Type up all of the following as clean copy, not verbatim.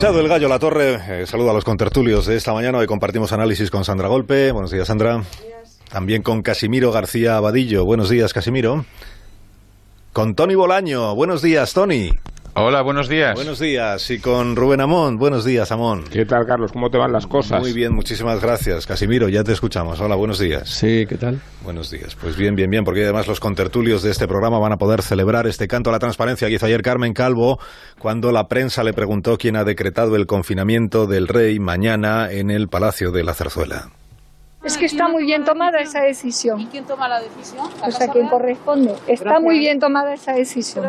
El Gallo Latorre, saludo a los contertulios de esta mañana. Hoy compartimos análisis con Sandra Golpe. Buenos días, Sandra. Buenos días. También con Casimiro García Abadillo. Buenos días, Casimiro. Con Tony Bolaño. Buenos días, Tony. Hola, buenos días. Buenos días. Y con Rubén Amón. Buenos días, Amón. ¿Qué tal, Carlos? ¿Cómo te van las cosas? Muy bien, muchísimas gracias. Casimiro, ya te escuchamos. Hola, buenos días. Sí, ¿qué tal? Buenos días. Pues bien, porque además los contertulios de este programa van a poder celebrar este canto a la transparencia que hizo ayer Carmen Calvo cuando la prensa le preguntó quién ha decretado el confinamiento del rey mañana en el Palacio de la Zarzuela. Es que está muy bien tomada esa decisión. ¿Y quién toma la decisión? O sea, quien corresponde. Está muy bien tomada esa decisión.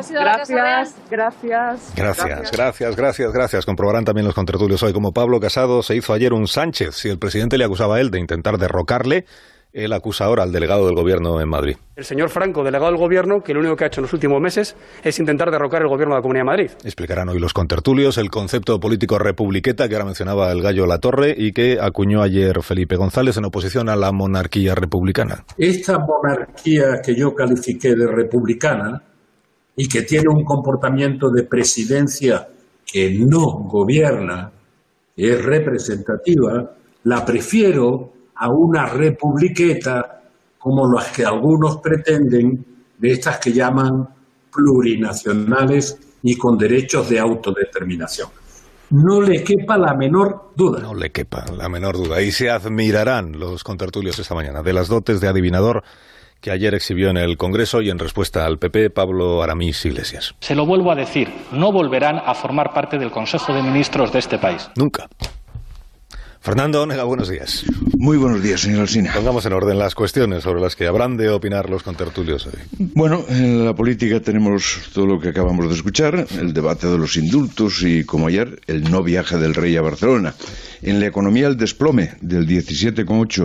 Gracias. Comprobarán también los contertulios hoy como Pablo Casado se hizo ayer un Sánchez. Si el presidente le acusaba a él de intentar derrocarle, él acusa ahora al delegado del gobierno en Madrid. El señor Franco, delegado del gobierno, que lo único que ha hecho en los últimos meses es intentar derrocar el gobierno de la Comunidad de Madrid. Explicarán hoy los contertulios el concepto político republiqueta que ahora mencionaba el Gallo Latorre y que acuñó ayer Felipe González en oposición a la monarquía republicana. Esta monarquía que yo califiqué de republicana y que tiene un comportamiento de presidencia que no gobierna, que es representativa, la prefiero a una republiqueta como las que algunos pretenden, de estas que llaman plurinacionales y con derechos de autodeterminación. No le quepa la menor duda. No le quepa la menor duda. Y se admirarán los contertulios esta mañana de las dotes de adivinador que ayer exhibió en el Congreso y en respuesta al PP Pablo Aramis Iglesias. Se lo vuelvo a decir, no volverán a formar parte del Consejo de Ministros de este país. Nunca. Fernando Onega, buenos días. Muy buenos días, señor Alsina. Pongamos en orden las cuestiones sobre las que habrán de opinar los contertulios hoy. Bueno, en la política tenemos todo lo que acabamos de escuchar, el debate de los indultos y, como ayer, el no viaje del rey a Barcelona. En la economía, el desplome del 17,8%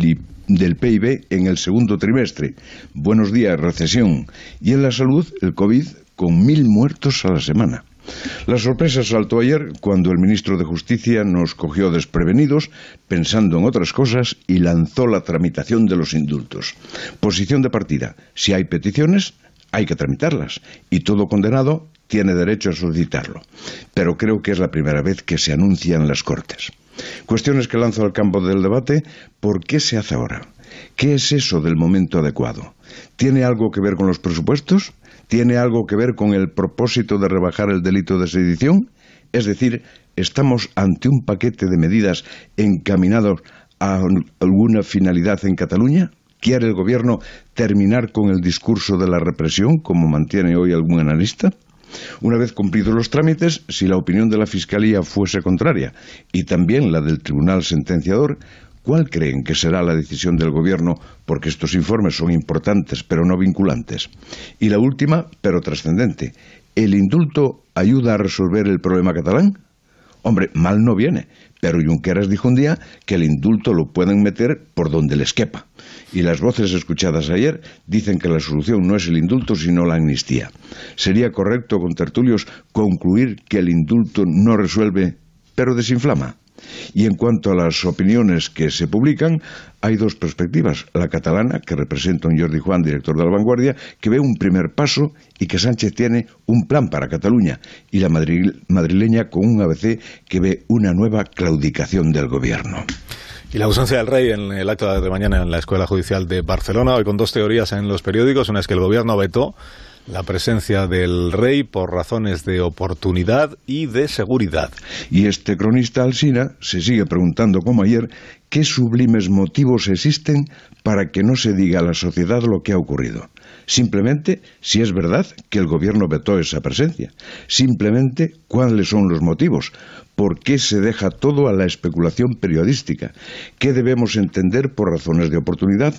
del PIB en el segundo trimestre. Buenos días, recesión. Y en la salud, el COVID con 1.000 muertos a la semana. La sorpresa saltó ayer cuando el ministro de Justicia nos cogió desprevenidos pensando en otras cosas y lanzó la tramitación de los indultos. Posición de partida: si hay peticiones, hay que tramitarlas y todo condenado tiene derecho a solicitarlo. Pero creo que es la primera vez que se anuncia en las Cortes. Cuestiones que lanzo al campo del debate: ¿por qué se hace ahora? ¿Qué es eso del momento adecuado? ¿Tiene algo que ver con los presupuestos? ¿Tiene algo que ver con el propósito de rebajar el delito de sedición? Es decir, ¿estamos ante un paquete de medidas encaminados a alguna finalidad en Cataluña? ¿Quiere el gobierno terminar con el discurso de la represión, como mantiene hoy algún analista? Una vez cumplidos los trámites, si la opinión de la Fiscalía fuese contraria, y también la del Tribunal Sentenciador, ¿cuál creen que será la decisión del Gobierno? Porque estos informes son importantes, pero no vinculantes. Y la última, pero trascendente: ¿el indulto ayuda a resolver el problema catalán? Hombre, mal no viene, pero Junqueras dijo un día que el indulto lo pueden meter por donde les quepa. Y las voces escuchadas ayer dicen que la solución no es el indulto, sino la amnistía. ¿Sería correcto, contertulios, concluir que el indulto no resuelve, pero desinflama? Y en cuanto a las opiniones que se publican, hay dos perspectivas: la catalana, que representa a un Jordi Juan, director de La Vanguardia, que ve un primer paso y que Sánchez tiene un plan para Cataluña, y la madrileña con un ABC que ve una nueva claudicación del gobierno. Y la ausencia del rey en el acto de mañana en la Escuela Judicial de Barcelona, hoy con dos teorías en los periódicos. Una es que el gobierno vetó la presencia del rey por razones de oportunidad y de seguridad. Y este cronista Alsina se sigue preguntando, como ayer, qué sublimes motivos existen para que no se diga a la sociedad lo que ha ocurrido. Simplemente, si es verdad que el gobierno vetó esa presencia. Simplemente, ¿cuáles son los motivos? ¿Por qué se deja todo a la especulación periodística? ¿Qué debemos entender por razones de oportunidad?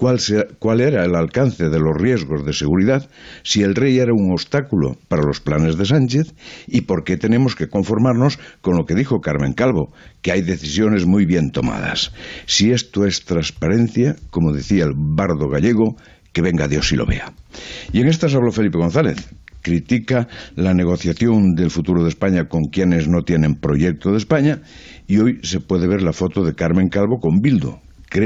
¿Cuál era el alcance de los riesgos de seguridad? Si el rey era un obstáculo para los planes de Sánchez, ¿y por qué tenemos que conformarnos con lo que dijo Carmen Calvo, que hay decisiones muy bien tomadas? Si esto es transparencia, como decía el bardo gallego, que venga Dios y lo vea. Y en estas habló Felipe González. Critica la negociación del futuro de España con quienes no tienen proyecto de España, y hoy se puede ver la foto de Carmen Calvo con Bildu.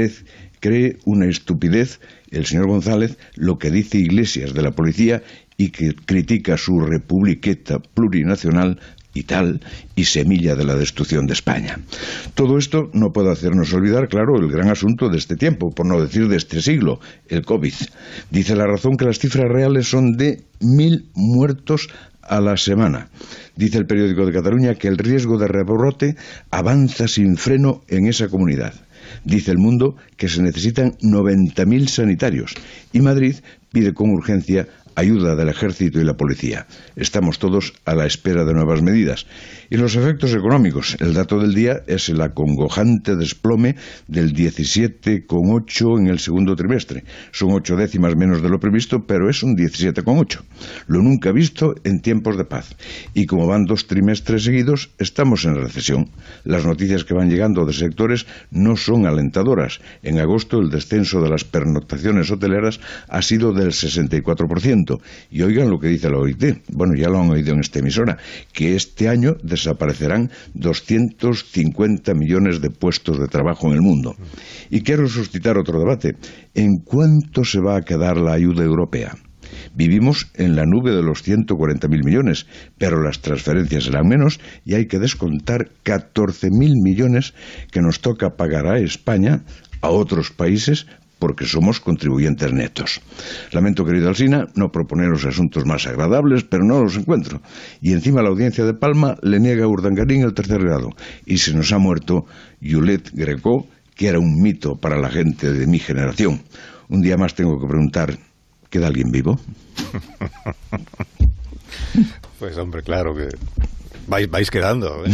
Cree una estupidez el señor González lo que dice Iglesias de la policía y que critica su republiqueta plurinacional y tal, y semilla de la destrucción de España. Todo esto no puede hacernos olvidar, claro, el gran asunto de este tiempo, por no decir de este siglo, el COVID. Dice La Razón que las cifras reales son de 1.000 muertos a la semana. Dice el periódico de Cataluña que el riesgo de rebrote avanza sin freno en esa comunidad. Dice El Mundo que se necesitan 90.000 sanitarios y Madrid pide con urgencia ayuda del Ejército y la Policía. Estamos todos a la espera de nuevas medidas. Y los efectos económicos. El dato del día es el acongojante desplome del 17,8 en el segundo trimestre. Son 8 décimas menos de lo previsto, pero es un 17,8. Lo nunca visto en tiempos de paz. Y como van 2 trimestres seguidos, estamos en recesión. Las noticias que van llegando de sectores no son alentadoras. En agosto el descenso de las pernoctaciones hoteleras ha sido del 64%. Y oigan lo que dice la OIT, bueno, ya lo han oído en esta emisora, que este año desaparecerán 250 millones de puestos de trabajo en el mundo. Y quiero suscitar otro debate. ¿En cuánto se va a quedar la ayuda europea? Vivimos en la nube de los 140.000 millones, pero las transferencias serán menos y hay que descontar 14.000 millones que nos toca pagar a España, a otros países, porque somos contribuyentes netos. Lamento, querido Alsina, no proponeros asuntos más agradables, pero no los encuentro. Y encima la audiencia de Palma le niega a Urdangarín el 3er grado. Y se nos ha muerto Juliet Greco, que era un mito para la gente de mi generación. Un día más tengo que preguntar, ¿queda alguien vivo? Pues hombre, claro que vais quedando.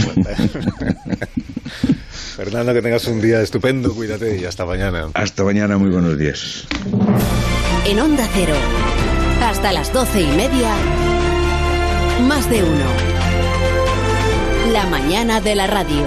Fernando, que tengas un día estupendo, cuídate y hasta mañana. Hasta mañana, muy buenos días. En Onda Cero, hasta las 12:30, Más de Uno. La mañana de la radio.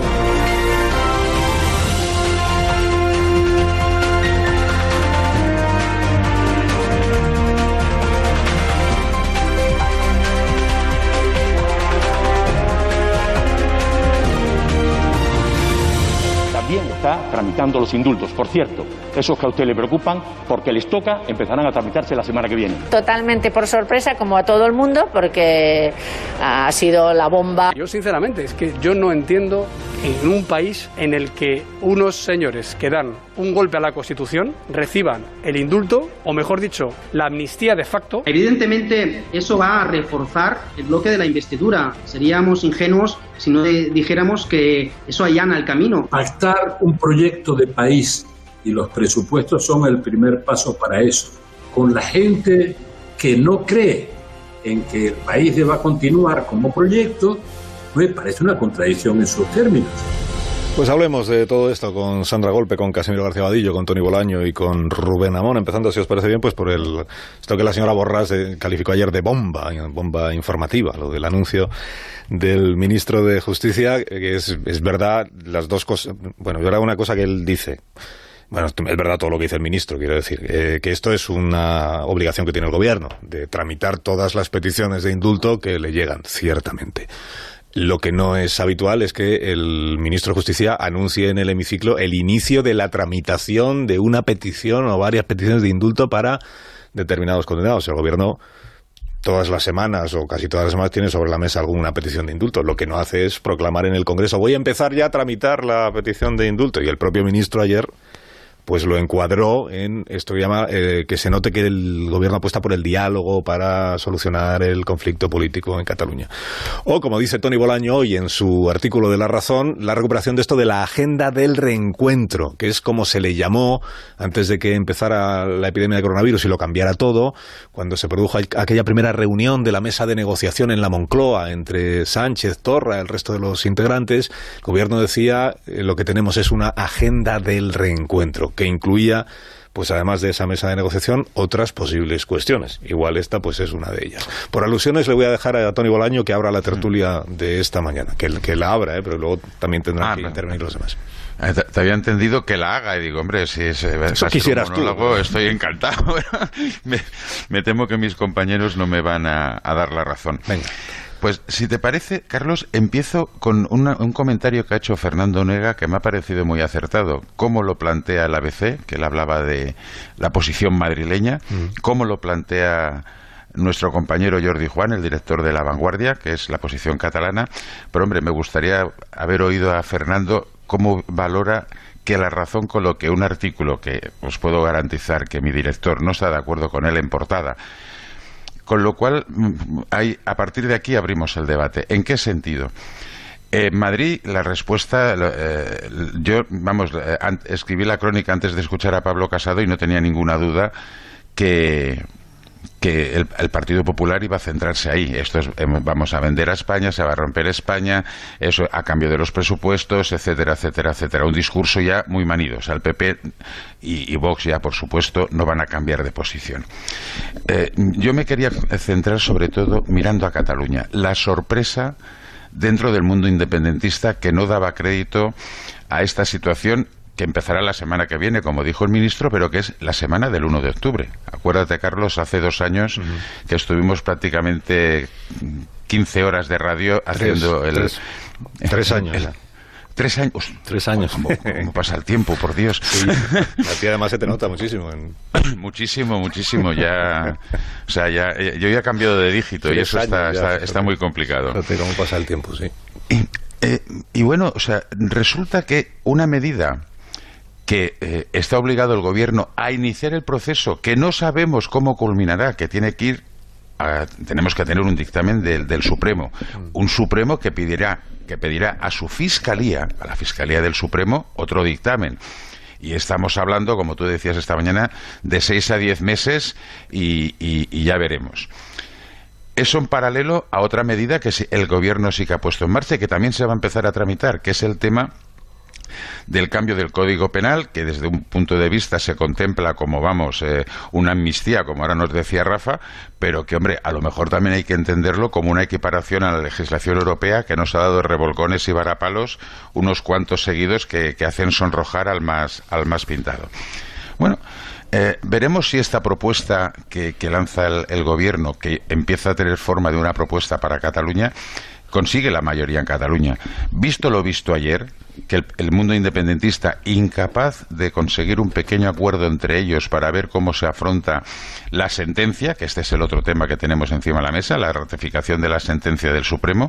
Está tramitando los indultos. Por cierto, esos que a usted le preocupan, porque les toca, empezarán a tramitarse la semana que viene. Totalmente por sorpresa, como a todo el mundo, porque ha sido la bomba. Yo sinceramente, es que yo no entiendo en un país en el que unos señores que dan un golpe a la Constitución reciban el indulto, o mejor dicho, la amnistía de facto. Evidentemente, eso va a reforzar el bloque de la investidura. Seríamos ingenuos si no dijéramos que eso allana el camino. Pactar un proyecto de país y los presupuestos son el primer paso para eso. Con la gente que no cree en que el país deba continuar como proyecto, me parece una contradicción en sus términos. Pues hablemos de todo esto con Sandra Golpe, con Casimiro García Vadillo, con Tony Bolaño y con Rubén Amón, empezando, si os parece bien, pues por esto que la señora Borràs calificó ayer de bomba informativa, lo del anuncio del ministro de Justicia, que es verdad las dos cosas. Bueno, es verdad una cosa que él dice. Bueno, es verdad todo lo que dice el ministro, quiero decir, que esto es una obligación que tiene el gobierno, de tramitar todas las peticiones de indulto que le llegan, ciertamente. Lo que no es habitual es que el ministro de Justicia anuncie en el hemiciclo el inicio de la tramitación de una petición o varias peticiones de indulto para determinados condenados. El gobierno todas las semanas o casi todas las semanas tiene sobre la mesa alguna petición de indulto. Lo que no hace es proclamar en el Congreso: voy a empezar ya a tramitar la petición de indulto. Y el propio ministro ayer pues lo encuadró en esto que llama que se note que el gobierno apuesta por el diálogo para solucionar el conflicto político en Cataluña. O, como dice Tony Bolaño hoy en su artículo de La Razón, la recuperación de esto de la agenda del reencuentro, que es como se le llamó antes de que empezara la epidemia de coronavirus y lo cambiara todo, cuando se produjo aquella primera reunión de la mesa de negociación en la Moncloa entre Sánchez, Torra, el resto de los integrantes. El gobierno decía, lo que tenemos es una agenda del reencuentro, que incluía, pues además de esa mesa de negociación, otras posibles cuestiones. Igual esta pues es una de ellas. Por alusiones le voy a dejar a Tony Bolaño que abra la tertulia de esta mañana, que la abra, pero luego también tendrán que intervenir los demás. Te había entendido que la haga y digo, hombre, si es eso quisieras tú. Estoy encantado. me temo que mis compañeros no me van a dar la razón. Venga. Pues si te parece, Carlos, empiezo con un comentario que ha hecho Fernando Onega que me ha parecido muy acertado. Cómo lo plantea el ABC, que él hablaba de la posición madrileña, cómo lo plantea nuestro compañero Jordi Juan, el director de La Vanguardia, que es la posición catalana, pero hombre, me gustaría haber oído a Fernando cómo valora que la razón coloque un artículo que os puedo garantizar que mi director no está de acuerdo con él en portada. Con lo cual, a partir de aquí abrimos el debate. ¿En qué sentido? En Madrid, la respuesta, escribí la crónica antes de escuchar a Pablo Casado y no tenía ninguna duda que el Partido Popular iba a centrarse ahí. Vamos a vender a España, se va a romper España, eso a cambio de los presupuestos, etcétera, etcétera, etcétera. Un discurso ya muy manido. O sea, el PP y Vox ya, por supuesto, no van a cambiar de posición. Yo me quería centrar sobre todo mirando a Cataluña. La sorpresa dentro del mundo independentista que no daba crédito a esta situación que empezará la semana que viene, como dijo el ministro, pero que es la semana del 1 de octubre. Acuérdate, Carlos, hace 2 años que estuvimos prácticamente 15 horas de radio haciendo 3 años. 3 años. 3 años. ¿Cómo pasa el tiempo, por Dios? Sí. A ti además se te nota muchísimo. Muchísimo. Ya, o sea, yo ya he cambiado de dígito y eso está muy complicado. Fíjate cómo pasa el tiempo, sí. Y bueno, o sea, resulta que una medida que está obligado el gobierno a iniciar el proceso, que no sabemos cómo culminará, que tiene que ir tenemos que tener un dictamen del Supremo, un Supremo que pedirá a su Fiscalía, a la Fiscalía del Supremo, otro dictamen. Y estamos hablando, como tú decías esta mañana, de 6 a 10 meses y ya veremos. Eso en paralelo a otra medida que el gobierno sí que ha puesto en marcha y que también se va a empezar a tramitar, que es el tema del cambio del Código Penal, que desde un punto de vista se contempla como, una amnistía, como ahora nos decía Rafa, pero que, hombre, a lo mejor también hay que entenderlo como una equiparación a la legislación europea que nos ha dado revolcones y varapalos unos cuantos seguidos que hacen sonrojar al más pintado. Bueno, veremos si esta propuesta que lanza el gobierno, que empieza a tener forma de una propuesta para Cataluña, consigue la mayoría en Cataluña. Visto lo visto ayer, que el mundo independentista, incapaz de conseguir un pequeño acuerdo entre ellos para ver cómo se afronta la sentencia, que este es el otro tema que tenemos encima de la mesa, la ratificación de la sentencia del Supremo,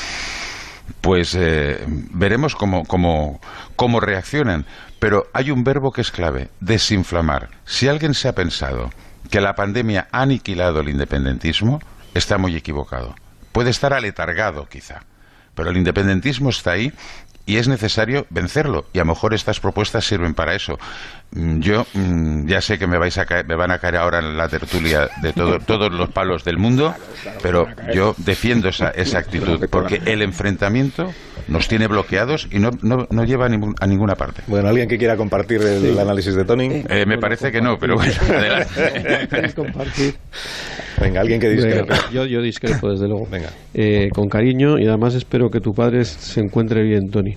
pues veremos cómo reaccionan. Pero hay un verbo que es clave: desinflamar. Si alguien se ha pensado que la pandemia ha aniquilado el independentismo, está muy equivocado. Puede estar aletargado, quizá, pero el independentismo está ahí y es necesario vencerlo, y a lo mejor estas propuestas sirven para eso. Yo ya sé que me van a caer ahora en la tertulia de todos los palos del mundo, pero yo defiendo esa actitud, porque el enfrentamiento nos tiene bloqueados y no lleva a ninguna parte. Bueno, ¿alguien que quiera compartir el análisis de Tony? Me parece que no, pero bueno, adelante. ¿Quieres compartir? Venga, alguien que discrepe. Yo discrepo, desde luego. Venga. Con cariño, y además espero que tu padre se encuentre bien, Tony.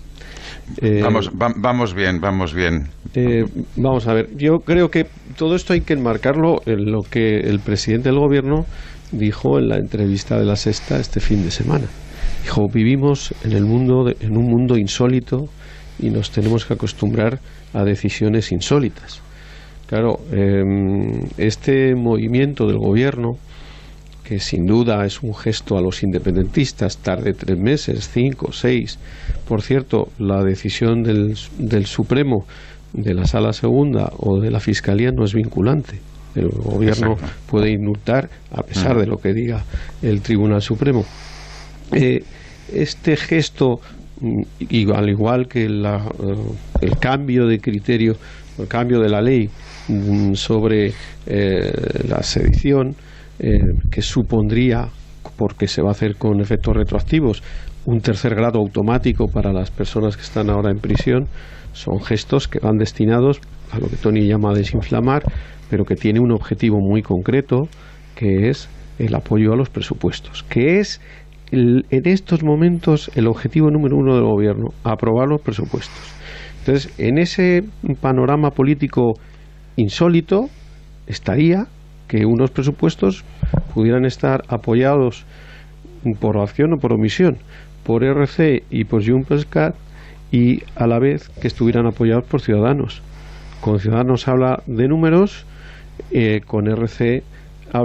Vamos bien. Vamos a ver, yo creo que todo esto hay que enmarcarlo en lo que el presidente del gobierno dijo en la entrevista de La Sexta este fin de semana. Dijo: vivimos en un mundo insólito y nos tenemos que acostumbrar a decisiones insólitas. Claro, este movimiento del gobierno, que sin duda es un gesto a los independentistas, tarde 3 meses, 5, 6. Por cierto, la decisión del Supremo, de la Sala Segunda o de la Fiscalía no es vinculante. El gobierno puede indultar a pesar de lo que diga el Tribunal Supremo. Este gesto, al igual que el cambio de criterio, el cambio de la ley sobre la sedición, que supondría, porque se va a hacer con efectos retroactivos, un 3er grado automático para las personas que están ahora en prisión, son gestos que van destinados a lo que Tony llama desinflamar, pero que tiene un objetivo muy concreto, que es el apoyo a los presupuestos, que es en estos momentos el objetivo número 1 del gobierno: aprobar los presupuestos. Entonces, en ese panorama político insólito estaría que unos presupuestos pudieran estar apoyados por acción o por omisión por RC y por Junts.cat, y a la vez que estuvieran apoyados por Ciudadanos. Con Ciudadanos habla de números, con RC habla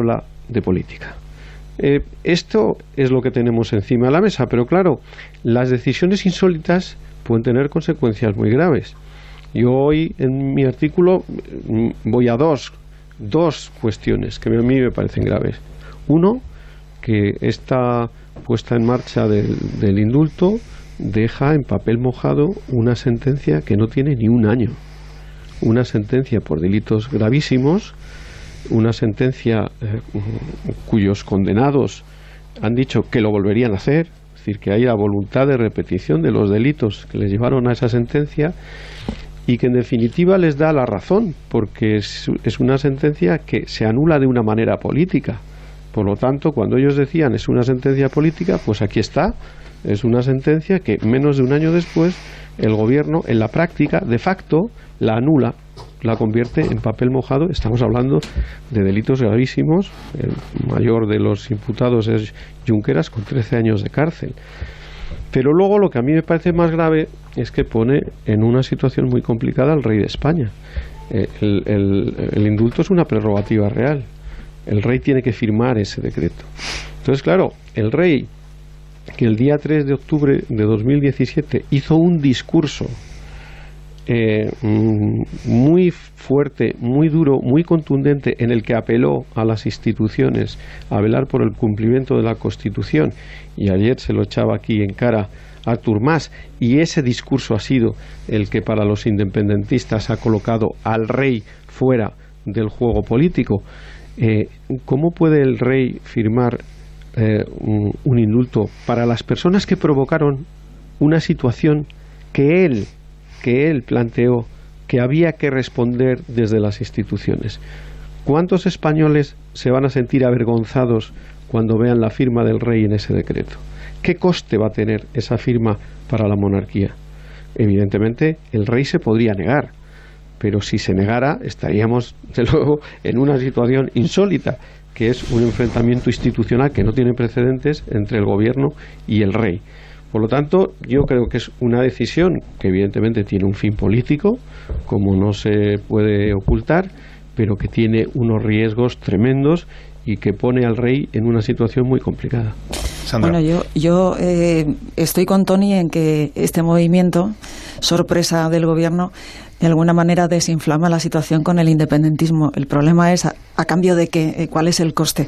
de política. Esto es lo que tenemos encima de la mesa, pero claro, las decisiones insólitas pueden tener consecuencias muy graves. Yo hoy en mi artículo voy a dos cuestiones que a mí me parecen graves. Uno, que esta puesta en marcha del indulto deja en papel mojado una sentencia que no tiene ni un año. Una sentencia por delitos gravísimos, una sentencia cuyos condenados han dicho que lo volverían a hacer, es decir, que hay la voluntad de repetición de los delitos que les llevaron a esa sentencia y que en definitiva les da la razón, porque es una sentencia que se anula de una manera política. Por lo tanto, cuando ellos decían es una sentencia política, pues aquí está, es una sentencia que menos de un año después el gobierno en la práctica, de facto, la anula, la convierte en papel mojado. Estamos hablando de delitos gravísimos. El mayor de los imputados es Junqueras, con 13 años de cárcel. Pero luego lo que a mí me parece más grave es que pone en una situación muy complicada al rey de España. El indulto es una prerrogativa real. El rey tiene que firmar ese decreto. Entonces, claro, el rey, que el día 3 de octubre de 2017 hizo un discurso muy fuerte, muy duro, muy contundente, en el que apeló a las instituciones a velar por el cumplimiento de la Constitución, y ayer se lo echaba aquí en cara Artur Mas, y ese discurso ha sido el que para los independentistas ha colocado al rey fuera del juego político. ¿Cómo puede el rey firmar un indulto para las personas que provocaron una situación que él planteó que había que responder desde las instituciones? ¿Cuántos españoles se van a sentir avergonzados cuando vean la firma del rey en ese decreto? ¿Qué coste va a tener esa firma para la monarquía? Evidentemente, el rey se podría negar, pero si se negara, estaríamos, de luego, en una situación insólita, que es un enfrentamiento institucional que no tiene precedentes entre el gobierno y el rey. Por lo tanto, yo creo que es una decisión que evidentemente tiene un fin político, como no se puede ocultar, pero que tiene unos riesgos tremendos y que pone al rey en una situación muy complicada. Sandra. Bueno, yo estoy con Tony en que este movimiento, sorpresa del gobierno, de alguna manera desinflama la situación con el independentismo. El problema es a cambio de qué, cuál es el coste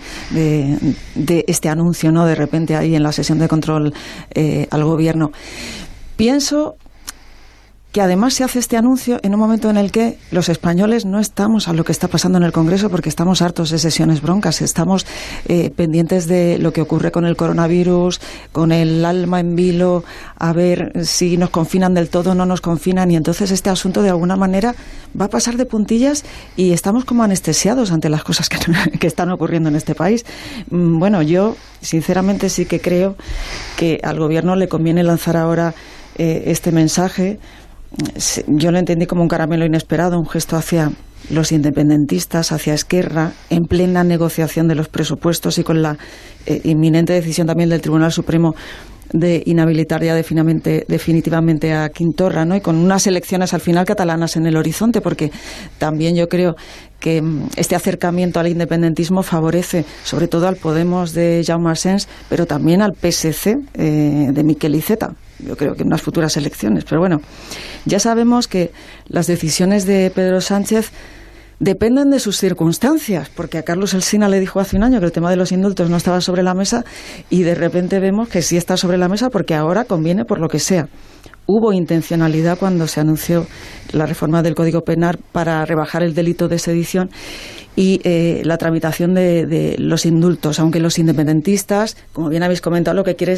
de este anuncio, ¿no? De repente ahí en la sesión de control al gobierno. Pienso que además se hace este anuncio en un momento en el que los españoles no estamos a lo que está pasando en el Congreso, porque estamos hartos de sesiones broncas, estamos pendientes de lo que ocurre con el coronavirus, con el alma en vilo, a ver si nos confinan del todo o no nos confinan, y entonces este asunto de alguna manera va a pasar de puntillas y estamos como anestesiados ante las cosas que están ocurriendo en este país. Bueno, yo sinceramente sí que creo que al gobierno le conviene lanzar ahora este mensaje. Yo lo entendí como un caramelo inesperado, un gesto hacia los independentistas, hacia Esquerra, en plena negociación de los presupuestos y con la inminente decisión también del Tribunal Supremo de inhabilitar ya definitivamente a Quintorra, ¿no? Y con unas elecciones al final catalanas en el horizonte, porque también yo creo que este acercamiento al independentismo favorece sobre todo al Podemos de Jaume Asens, pero también al PSC de Miquel Iceta. Yo creo que en unas futuras elecciones. Pero bueno, ya sabemos que las decisiones de Pedro Sánchez dependen de sus circunstancias, porque a Carlos Alsina le dijo hace un año que el tema de los indultos no estaba sobre la mesa, y de repente vemos que sí está sobre la mesa porque ahora conviene por lo que sea. Hubo intencionalidad cuando se anunció la reforma del Código Penal para rebajar el delito de sedición y la tramitación de los indultos, aunque los independentistas, como bien habéis comentado, lo que quieren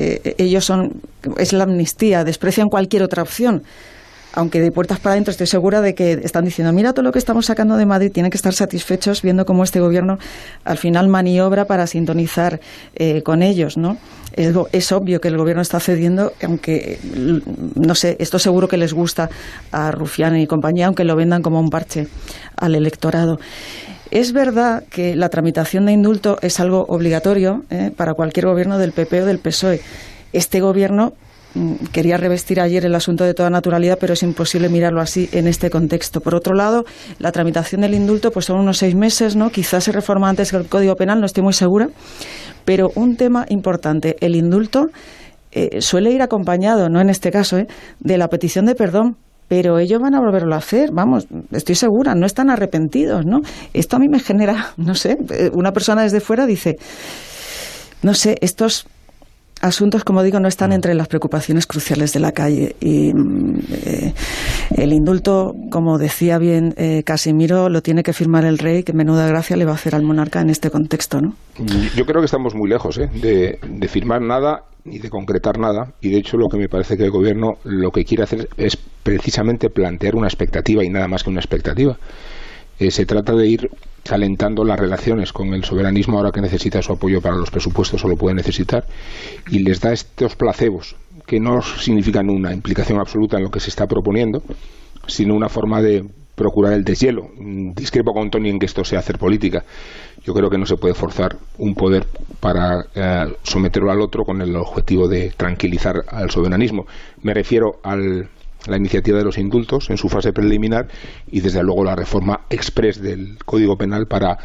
es la amnistía, desprecian cualquier otra opción. Aunque de puertas para adentro estoy segura de que están diciendo, mira todo lo que estamos sacando de Madrid, tienen que estar satisfechos viendo cómo este gobierno al final maniobra para sintonizar con ellos, ¿no? Es obvio que el gobierno está cediendo, aunque, no sé, esto seguro que les gusta a Rufián y compañía, aunque lo vendan como un parche al electorado. Es verdad que la tramitación de indulto es algo obligatorio para cualquier gobierno del PP o del PSOE. Este gobierno quería revestir ayer el asunto de toda naturalidad, pero es imposible mirarlo así en este contexto. Por otro lado, la tramitación del indulto pues son unos 6 meses, ¿no? Quizás se reforma antes que el Código Penal, no estoy muy segura, pero un tema importante, el indulto suele ir acompañado, no en este caso, de la petición de perdón. Pero ellos van a volverlo a hacer, vamos, estoy segura, no están arrepentidos, ¿no? Esto a mí me genera, no sé, una persona desde fuera dice, no sé, estos asuntos, como digo, no están entre las preocupaciones cruciales de la calle. Y el indulto, como decía bien Casimiro, lo tiene que firmar el rey, que menuda gracia le va a hacer al monarca en este contexto, ¿no? Yo creo que estamos muy lejos de firmar nada ni de concretar nada, y de hecho lo que me parece que el gobierno lo que quiere hacer es precisamente plantear una expectativa y nada más que una expectativa. Se trata de ir calentando las relaciones con el soberanismo ahora que necesita su apoyo para los presupuestos o lo puede necesitar, y les da estos placebos que no significan una implicación absoluta en lo que se está proponiendo, sino una forma de procurar el deshielo. Discrepo con Tony en que esto sea hacer política. Yo creo que no se puede forzar un poder para someterlo al otro con el objetivo de tranquilizar al soberanismo. Me refiero a la iniciativa de los indultos en su fase preliminar y desde luego la reforma express del Código Penal para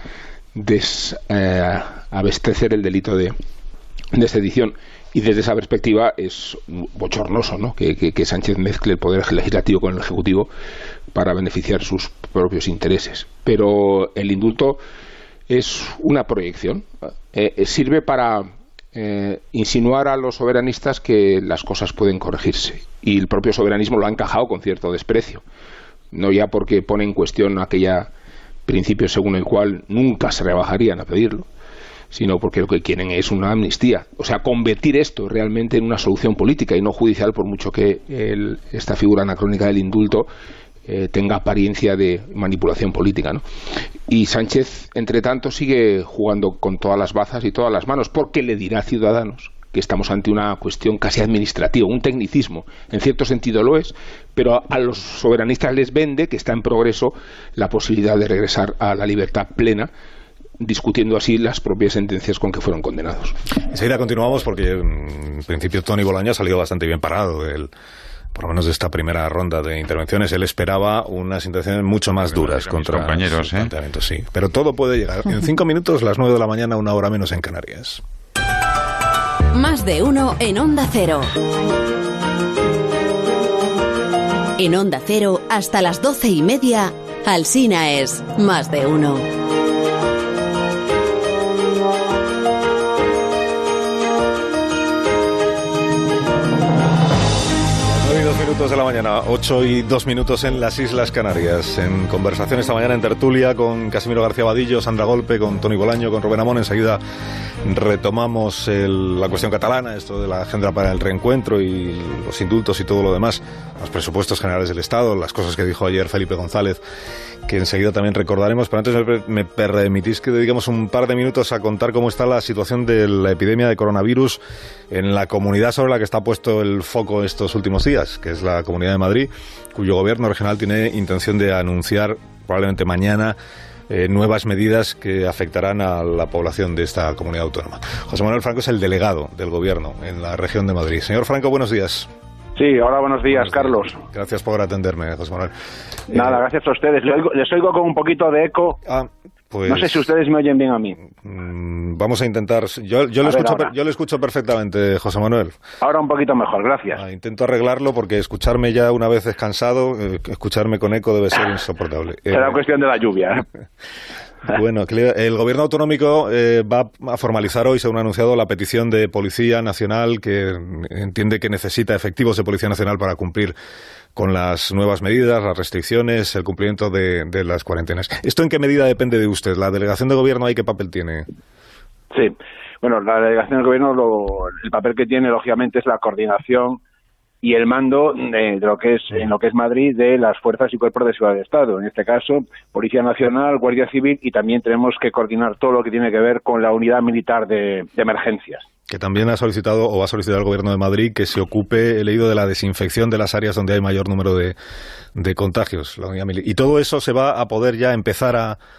desabastecer el delito de sedición. Y desde esa perspectiva es bochornoso, ¿no?, que Sánchez mezcle el poder legislativo con el ejecutivo para beneficiar sus propios intereses. Pero el indulto es una proyección, sirve para insinuar a los soberanistas que las cosas pueden corregirse, y el propio soberanismo lo ha encajado con cierto desprecio, no ya porque pone en cuestión aquella principio según el cual nunca se rebajarían a pedirlo, sino porque lo que quieren es una amnistía, o sea, convertir esto realmente en una solución política y no judicial, por mucho que esta figura anacrónica del indulto tenga apariencia de manipulación política, ¿no? Y Sánchez, entre tanto, sigue jugando con todas las bazas y todas las manos, porque le dirá a Ciudadanos que estamos ante una cuestión casi administrativa, un tecnicismo. En cierto sentido lo es, pero a los soberanistas les vende que está en progreso la posibilidad de regresar a la libertad plena, discutiendo así las propias sentencias con que fueron condenados. Enseguida continuamos porque en principio Tony Bolaño ha salido bastante bien parado por lo menos de esta primera ronda de intervenciones. Él esperaba unas intenciones mucho más duras contra compañeros, sus planteamientos, sí. Pero todo puede llegar. En 5 minutos, las 9 de la mañana, 1 hora menos en Canarias. Más de uno en Onda Cero. En Onda Cero, hasta las 12:30, Alsina es Más de Uno. De la mañana, 8:02 en las Islas Canarias. En conversación esta mañana en tertulia con Casimiro García Vadillo, Sandra Golpe, con Tony Bolaño, con Rubén Amón. Enseguida retomamos la cuestión catalana, esto de la agenda para el reencuentro y los indultos y todo lo demás, los presupuestos generales del Estado, las cosas que dijo ayer Felipe González, que enseguida también recordaremos. Pero antes me permitís que dediquemos un par de minutos a contar cómo está la situación de la epidemia de coronavirus en la comunidad sobre la que está puesto el foco estos últimos días, que es la Comunidad de Madrid, cuyo gobierno regional tiene intención de anunciar probablemente mañana nuevas medidas que afectarán a la población de esta comunidad autónoma. José Manuel Franco es el delegado del gobierno en la región de Madrid. Señor Franco, buenos días. Sí, hola, buenos días, Carlos. Gracias por atenderme, José Manuel. Nada, gracias a ustedes. Les oigo con un poquito de eco. Pues, no sé si ustedes me oyen bien a mí. Vamos a intentar. Yo le escucho perfectamente, José Manuel. Ahora un poquito mejor, gracias. Intento arreglarlo porque escucharme ya una vez descansado, escucharme con eco debe ser insoportable. Será cuestión de la lluvia. Bueno, el gobierno autonómico va a formalizar hoy, según ha anunciado, la petición de Policía Nacional, que entiende que necesita efectivos de Policía Nacional para cumplir con las nuevas medidas, las restricciones, el cumplimiento de las cuarentenas. ¿Esto en qué medida depende de usted? ¿La delegación de gobierno ahí qué papel tiene? Sí, bueno, la delegación del gobierno, el papel que tiene, lógicamente, es la coordinación y el mando de lo que es en lo que es Madrid de las fuerzas y cuerpos de seguridad del Estado, en este caso Policía Nacional, Guardia Civil, y también tenemos que coordinar todo lo que tiene que ver con la unidad militar de emergencias. Que también ha solicitado o va a solicitar al Gobierno de Madrid que se ocupe, he leído, de la desinfección de las áreas donde hay mayor número de contagios. Y todo eso se va a poder ya empezar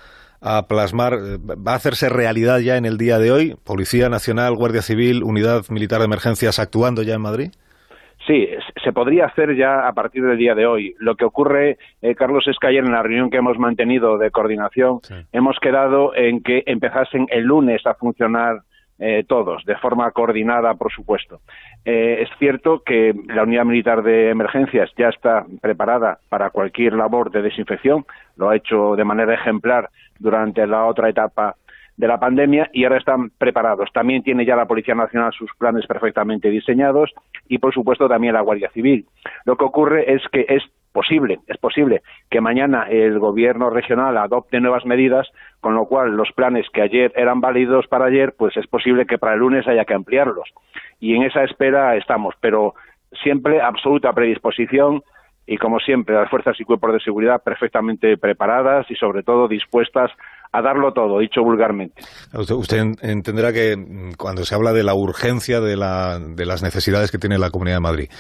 a plasmar, va a hacerse realidad ya en el día de hoy. Policía Nacional, Guardia Civil, Unidad Militar de Emergencias actuando ya en Madrid. Sí, se podría hacer ya a partir del día de hoy. Lo que ocurre, Carlos, es que ayer en la reunión que hemos mantenido de coordinación hemos quedado en que empezasen el lunes a funcionar todos, de forma coordinada, por supuesto. Es cierto que la Unidad Militar de Emergencias ya está preparada para cualquier labor de desinfección, lo ha hecho de manera ejemplar durante la otra etapa de la pandemia y ahora están preparados. También tiene ya la Policía Nacional sus planes perfectamente diseñados y, por supuesto, también la Guardia Civil. Lo que ocurre es que es posible que mañana el Gobierno regional adopte nuevas medidas, con lo cual los planes que ayer eran válidos para ayer, pues es posible que para el lunes haya que ampliarlos. Y en esa espera estamos, pero siempre absoluta predisposición y, como siempre, las fuerzas y cuerpos de seguridad perfectamente preparadas y, sobre todo, dispuestas a darlo todo, dicho vulgarmente. Usted entenderá que cuando se habla de la urgencia de las necesidades que tiene la Comunidad de Madrid,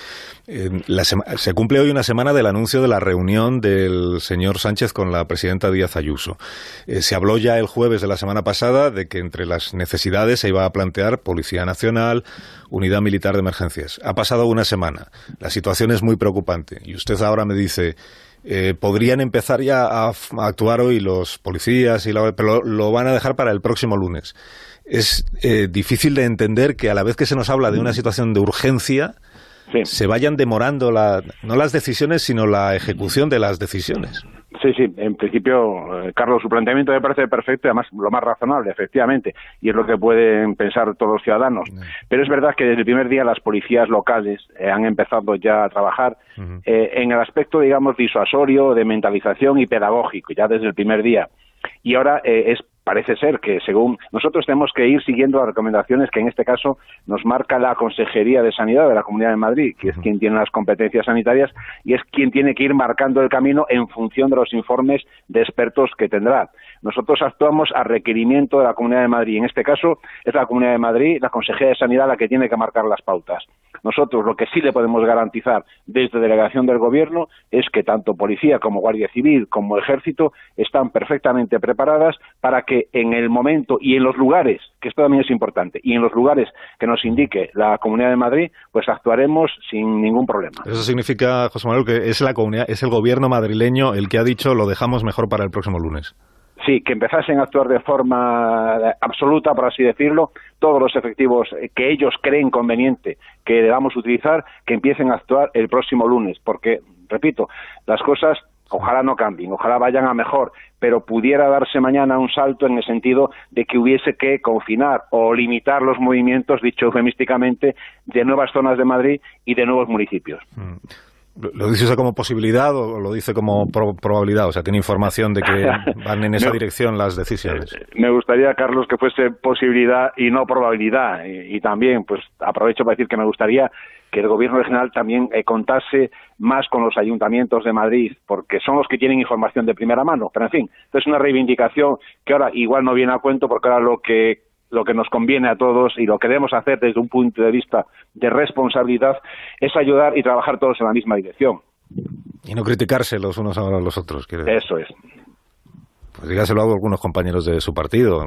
se cumple hoy una semana del anuncio de la reunión del señor Sánchez con la presidenta Díaz Ayuso. Se habló ya el jueves de la semana pasada de que entre las necesidades se iba a plantear Policía Nacional, Unidad Militar de Emergencias. Ha pasado una semana, la situación es muy preocupante y usted ahora me dice... podrían empezar ya a actuar hoy los policías, pero lo van a dejar para el próximo lunes. Es difícil de entender que a la vez que se nos habla de una situación de urgencia, se vayan demorando no las decisiones, sino la ejecución de las decisiones. Sí, en principio, Carlos, su planteamiento me parece perfecto y además lo más razonable, efectivamente, y es lo que pueden pensar todos los ciudadanos. Pero es verdad que desde el primer día las policías locales han empezado ya a trabajar en el aspecto, digamos, disuasorio, de mentalización y pedagógico, ya desde el primer día. Y ahora parece ser que según nosotros tenemos que ir siguiendo las recomendaciones que en este caso nos marca la Consejería de Sanidad de la Comunidad de Madrid, que es quien tiene las competencias sanitarias y es quien tiene que ir marcando el camino en función de los informes de expertos que tendrá. Nosotros actuamos a requerimiento de la Comunidad de Madrid. En este caso es la Comunidad de Madrid, la Consejería de Sanidad, la que tiene que marcar las pautas. Nosotros lo que sí le podemos garantizar desde delegación del Gobierno es que tanto Policía como Guardia Civil como Ejército están perfectamente preparadas para que en el momento y en los lugares, que esto también es importante, y en los lugares que nos indique la Comunidad de Madrid, pues actuaremos sin ningún problema. Eso significa, José Manuel, que es el Gobierno madrileño el que ha dicho lo dejamos mejor para el próximo lunes. Sí, que empezasen a actuar de forma absoluta, por así decirlo, todos los efectivos que ellos creen conveniente que debamos utilizar, que empiecen a actuar el próximo lunes, porque, repito, las cosas ojalá no cambien, ojalá vayan a mejor, pero pudiera darse mañana un salto en el sentido de que hubiese que confinar o limitar los movimientos, dicho eufemísticamente, de nuevas zonas de Madrid y de nuevos municipios. ¿Lo dice usted como posibilidad o lo dice como probabilidad? O sea, ¿tiene información de que van en esa dirección las decisiones? Me gustaría, Carlos, que fuese posibilidad y no probabilidad. Y también, pues aprovecho para decir que me gustaría que el Gobierno regional también contase más con los ayuntamientos de Madrid, porque son los que tienen información de primera mano. Pero, en fin, es una reivindicación que ahora igual no viene a cuento, porque ahora lo que nos conviene a todos y lo que debemos hacer desde un punto de vista de responsabilidad es ayudar y trabajar todos en la misma dirección. Y no criticarse los unos a los otros, quiere decir. Eso es. Pues dígaselo a algunos compañeros de su partido.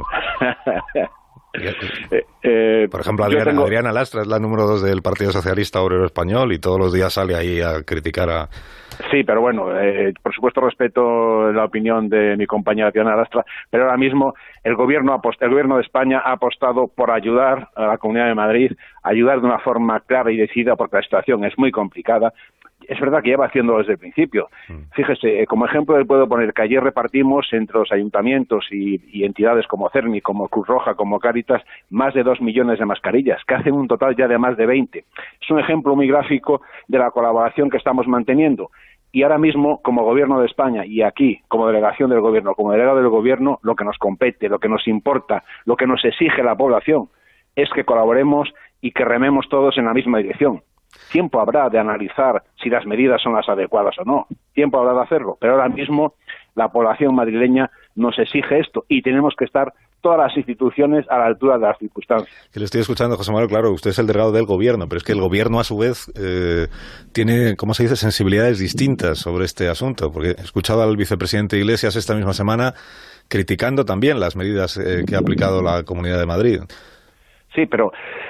Por ejemplo, Adriana Lastra es la número 2 del Partido Socialista Obrero Español y todos los días sale ahí a criticar a... Sí, pero bueno, por supuesto respeto la opinión de mi compañera Adriana Lastra, pero ahora mismo el gobierno de España ha apostado por ayudar a la Comunidad de Madrid, ayudar de una forma clara y decidida, porque la situación es muy complicada. Es verdad que lleva haciéndolo desde el principio. Fíjese, como ejemplo le puedo poner que ayer repartimos entre los ayuntamientos y entidades como CERMI, como Cruz Roja, como Cáritas, más de 2 millones de mascarillas, que hacen un total ya de más de 20. Es un ejemplo muy gráfico de la colaboración que estamos manteniendo. Y ahora mismo, como Gobierno de España, y aquí, como delegación del Gobierno, como delegado del Gobierno, lo que nos compete, lo que nos importa, lo que nos exige la población, es que colaboremos y que rememos todos en la misma dirección. Tiempo habrá de analizar si las medidas son las adecuadas o no. Tiempo habrá de hacerlo. Pero ahora mismo la población madrileña nos exige esto y tenemos que estar todas las instituciones a la altura de las circunstancias. Que le estoy escuchando, José Manuel, claro, usted es el delegado del Gobierno, pero es que el Gobierno, a su vez, tiene, ¿cómo se dice?, sensibilidades distintas sobre este asunto. Porque he escuchado al vicepresidente Iglesias esta misma semana criticando también las medidas que ha aplicado la Comunidad de Madrid. Sí, pero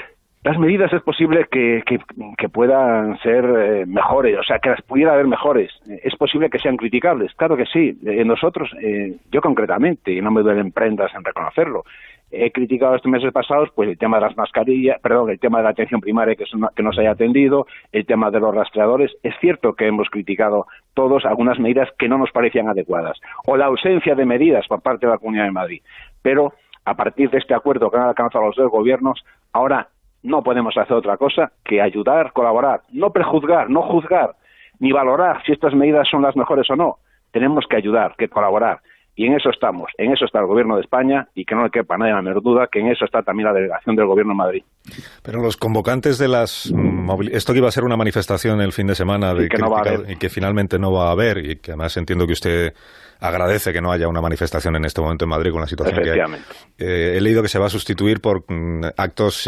Las medidas es posible que puedan ser mejores, o sea, que las pudiera haber mejores. Es posible que sean criticables, claro que sí. Nosotros, yo concretamente, y no me duelen prendas en reconocerlo, he criticado estos meses pasados pues el tema de las mascarillas, el tema de la atención primaria que no se haya atendido, el tema de los rastreadores. Es cierto que hemos criticado todos algunas medidas que no nos parecían adecuadas, o la ausencia de medidas por parte de la Comunidad de Madrid. Pero a partir de este acuerdo que han alcanzado los dos gobiernos, ahora no podemos hacer otra cosa que ayudar, colaborar, no prejuzgar, no juzgar, ni valorar si estas medidas son las mejores o no. Tenemos que ayudar, que colaborar. Y en eso estamos, en eso está el Gobierno de España, y que no le quepa a nadie la menor duda que en eso está también la delegación del Gobierno en Madrid. Pero los convocantes de esto que iba a ser una manifestación el fin de semana y que finalmente no va a haber, y que además entiendo que usted agradece que no haya una manifestación en este momento en Madrid con la situación que hay. He leído que se va a sustituir por actos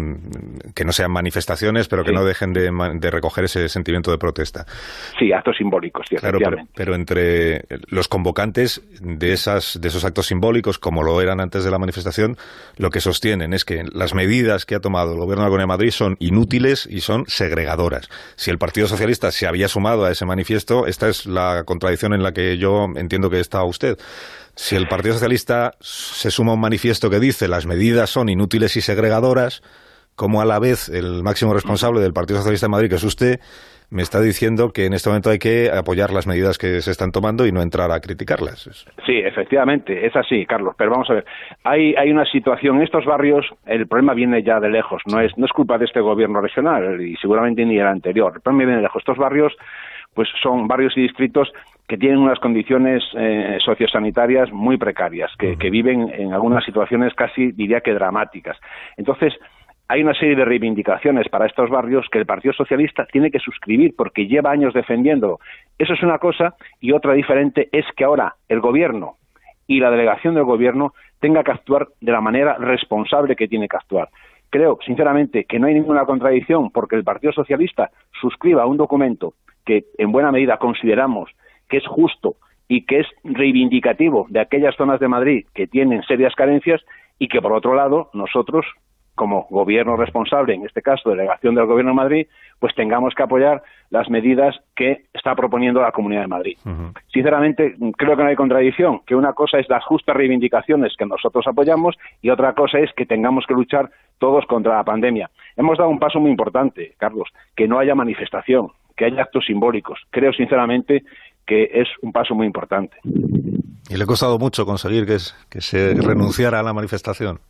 que no sean manifestaciones, pero que no dejen de recoger ese sentimiento de protesta. Sí, actos simbólicos, sí, claro, pero entre los convocantes de esos actos simbólicos, como lo eran antes de la manifestación, lo que sostienen es que las medidas que ha tomado el Gobierno de la Comunidad de Madrid son inútiles y son segregadoras. Si el Partido Socialista se había sumado a ese manifiesto, esta es la contradicción en la que yo entiendo que está usted. Si el Partido Socialista se suma a un manifiesto que dice las medidas son inútiles y segregadoras, como a la vez el máximo responsable del Partido Socialista de Madrid, que es usted, me está diciendo que en este momento hay que apoyar las medidas que se están tomando y no entrar a criticarlas. Sí, efectivamente, es así, Carlos, pero vamos a ver, hay una situación en estos barrios, el problema viene ya de lejos, no es culpa de este gobierno regional y seguramente ni el anterior, el problema viene de lejos. Estos barrios pues son barrios y distritos que tienen unas condiciones sociosanitarias muy precarias, que viven en algunas situaciones casi, diría que dramáticas. Entonces, hay una serie de reivindicaciones para estos barrios que el Partido Socialista tiene que suscribir porque lleva años defendiéndolo. Eso es una cosa, y otra diferente es que ahora el Gobierno y la delegación del Gobierno tenga que actuar de la manera responsable que tiene que actuar. Creo, sinceramente, que no hay ninguna contradicción porque el Partido Socialista suscriba un documento que en buena medida consideramos que es justo y que es reivindicativo de aquellas zonas de Madrid que tienen serias carencias, y que por otro lado nosotros, como gobierno responsable, en este caso delegación del Gobierno de Madrid, pues tengamos que apoyar las medidas que está proponiendo la Comunidad de Madrid. Sinceramente, creo que no hay contradicción, que una cosa es las justas reivindicaciones que nosotros apoyamos y otra cosa es que tengamos que luchar todos contra la pandemia. Hemos dado un paso muy importante, Carlos, que no haya manifestación, que haya actos simbólicos. Creo sinceramente que es un paso muy importante. ¿Y le ha costado mucho conseguir que se renunciara a la manifestación?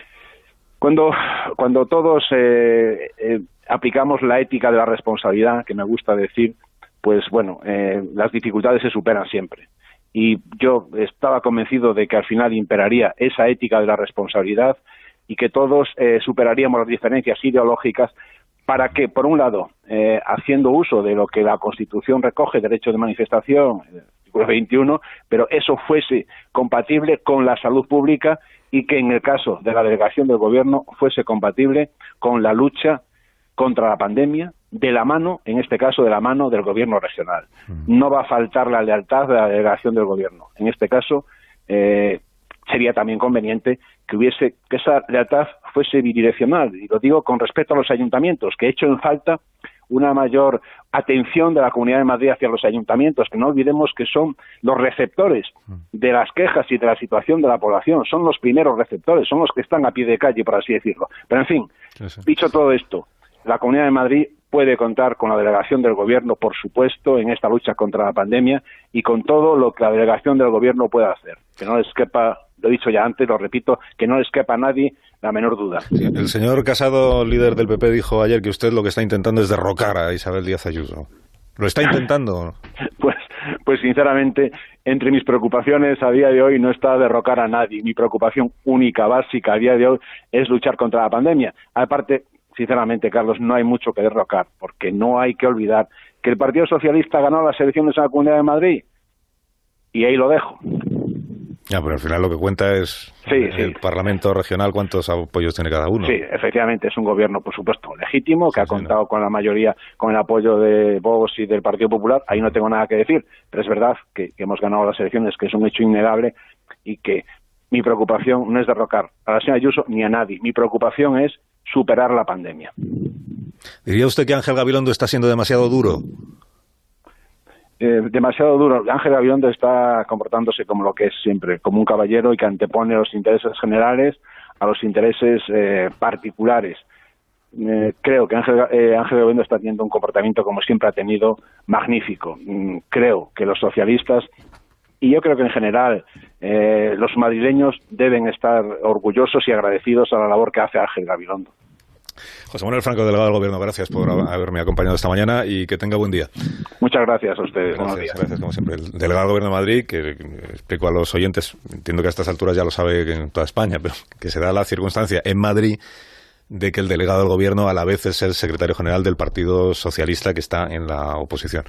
Cuando todos aplicamos la ética de la responsabilidad, que me gusta decir, pues bueno, las dificultades se superan siempre. Y yo estaba convencido de que al final imperaría esa ética de la responsabilidad y que todos superaríamos las diferencias ideológicas para que, por un lado, haciendo uso de lo que la Constitución recoge, derecho de manifestación, el artículo 21, pero eso fuese compatible con la salud pública y que en el caso de la delegación del Gobierno fuese compatible con la lucha contra la pandemia, de la mano, en este caso, de la mano del Gobierno regional. No va a faltar la lealtad de la delegación del Gobierno. En este caso, sería también conveniente que esa lealtad fuese bidireccional, y lo digo con respecto a los ayuntamientos, que he hecho en falta una mayor atención de la Comunidad de Madrid hacia los ayuntamientos, que no olvidemos que son los receptores de las quejas y de la situación de la población, son los primeros receptores, son los que están a pie de calle, por así decirlo. Pero en fin, dicho todo esto, la Comunidad de Madrid puede contar con la delegación del Gobierno, por supuesto, en esta lucha contra la pandemia y con todo lo que la delegación del Gobierno pueda hacer. Que no les quepa, lo he dicho ya antes, lo repito, que no les quepa a nadie la menor duda. Sí, el señor Casado, líder del PP, dijo ayer que usted lo que está intentando es derrocar a Isabel Díaz Ayuso. ¿Lo está intentando? Pues sinceramente, entre mis preocupaciones a día de hoy no está derrocar a nadie. Mi preocupación única, básica a día de hoy es luchar contra la pandemia. Aparte, sinceramente, Carlos, no hay mucho que derrocar, porque no hay que olvidar que el Partido Socialista ganó las elecciones en la Comunidad de Madrid, y ahí lo dejo. Ya, pero al final lo que cuenta es el Parlamento regional, cuántos apoyos tiene cada uno. Sí, efectivamente, es un gobierno, por supuesto, legítimo, que ha contado con la mayoría, con el apoyo de Vox y del Partido Popular. Ahí no tengo nada que decir, pero es verdad que hemos ganado las elecciones, que es un hecho innegable, y que mi preocupación no es derrocar a la señora Ayuso ni a nadie. Mi preocupación es superar la pandemia. ¿Diría usted que Ángel Gabilondo está siendo demasiado duro? Demasiado duro. Ángel Gabilondo está comportándose como lo que es siempre, como un caballero y que antepone los intereses generales a los intereses particulares. Creo que Ángel Gabilondo está teniendo un comportamiento, como siempre ha tenido, magnífico. Creo que los socialistas, y yo creo que en general los madrileños, deben estar orgullosos y agradecidos a la labor que hace Ángel Gabilondo. José Manuel Franco, delegado del Gobierno, gracias por haberme acompañado esta mañana y que tenga buen día. Muchas gracias a ustedes. Gracias, como siempre. El delegado del Gobierno de Madrid, que explico a los oyentes, entiendo que a estas alturas ya lo sabe en toda España, pero que se da la circunstancia en Madrid de que el delegado del Gobierno a la vez es el secretario general del Partido Socialista que está en la oposición.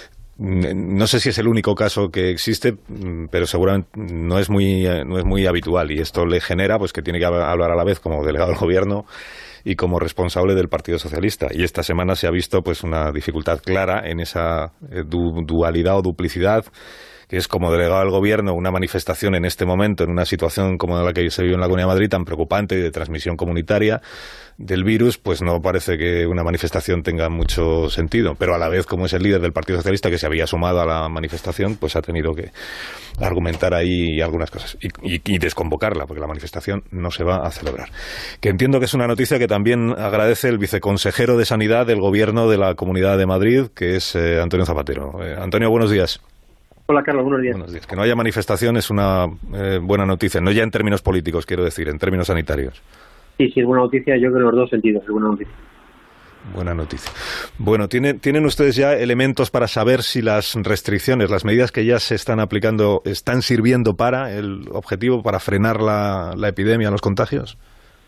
No sé si es el único caso que existe, pero seguramente no es muy habitual, y esto le genera pues que tiene que hablar a la vez como delegado del Gobierno y como responsable del Partido Socialista. Y esta semana se ha visto pues una dificultad clara en esa dualidad o duplicidad, que es como delegado del Gobierno una manifestación en este momento, en una situación como la que se vive en la Comunidad de Madrid, tan preocupante y de transmisión comunitaria del virus, pues no parece que una manifestación tenga mucho sentido. Pero a la vez, como es el líder del Partido Socialista que se había sumado a la manifestación, pues ha tenido que argumentar ahí algunas cosas y desconvocarla, porque la manifestación no se va a celebrar. Que entiendo que es una noticia que también agradece el viceconsejero de Sanidad del Gobierno de la Comunidad de Madrid, que es Antonio Zapatero. Antonio, buenos días. Hola, Carlos, buenos días. Buenos días. Que no haya manifestación es una buena noticia, no ya en términos políticos, quiero decir, en términos sanitarios. Sí, es buena noticia, yo creo que en los dos sentidos es buena noticia. Buena noticia. Bueno, ¿tienen ustedes ya elementos para saber si las restricciones, las medidas que ya se están aplicando, están sirviendo para el objetivo, para frenar la epidemia, los contagios?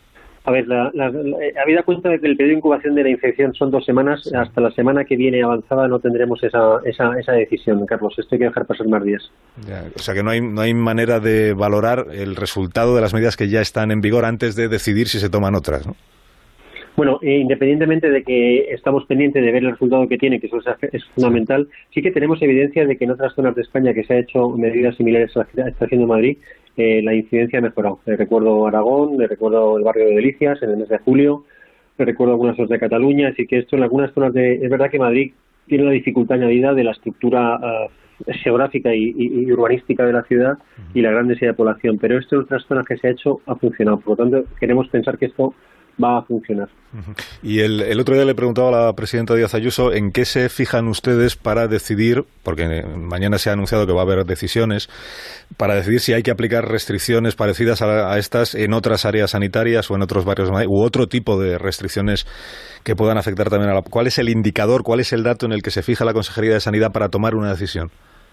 A ver, habida cuenta de que el periodo de incubación de la infección son 2 semanas, hasta la semana que viene avanzada no tendremos esa decisión, Carlos. Esto hay que dejar pasar más días. Ya, o sea que no hay manera de valorar el resultado de las medidas que ya están en vigor antes de decidir si se toman otras, ¿no? Bueno, independientemente de que estamos pendientes de ver el resultado que tiene, que eso es fundamental, sí que tenemos evidencia de que en otras zonas de España que se ha hecho medidas similares a las que está haciendo Madrid, la incidencia ha mejorado. Recuerdo Aragón, recuerdo el barrio de Delicias en el mes de julio, recuerdo algunas zonas de Cataluña, así que esto en algunas zonas es verdad que Madrid tiene la dificultad añadida de la estructura geográfica y urbanística de la ciudad y la gran densidad de población, pero esto en otras zonas que se ha hecho ha funcionado, por lo tanto queremos pensar que esto va a funcionar. Y el otro día le preguntaba a la presidenta Díaz Ayuso en qué se fijan ustedes para decidir, porque mañana se ha anunciado que va a haber decisiones, para decidir si hay que aplicar restricciones parecidas a estas en otras áreas sanitarias o en otros barrios de Madrid, u otro tipo de restricciones que puedan afectar también a la... ¿Cuál es el indicador, cuál es el dato en el que se fija la Consejería de Sanidad para tomar una decisión?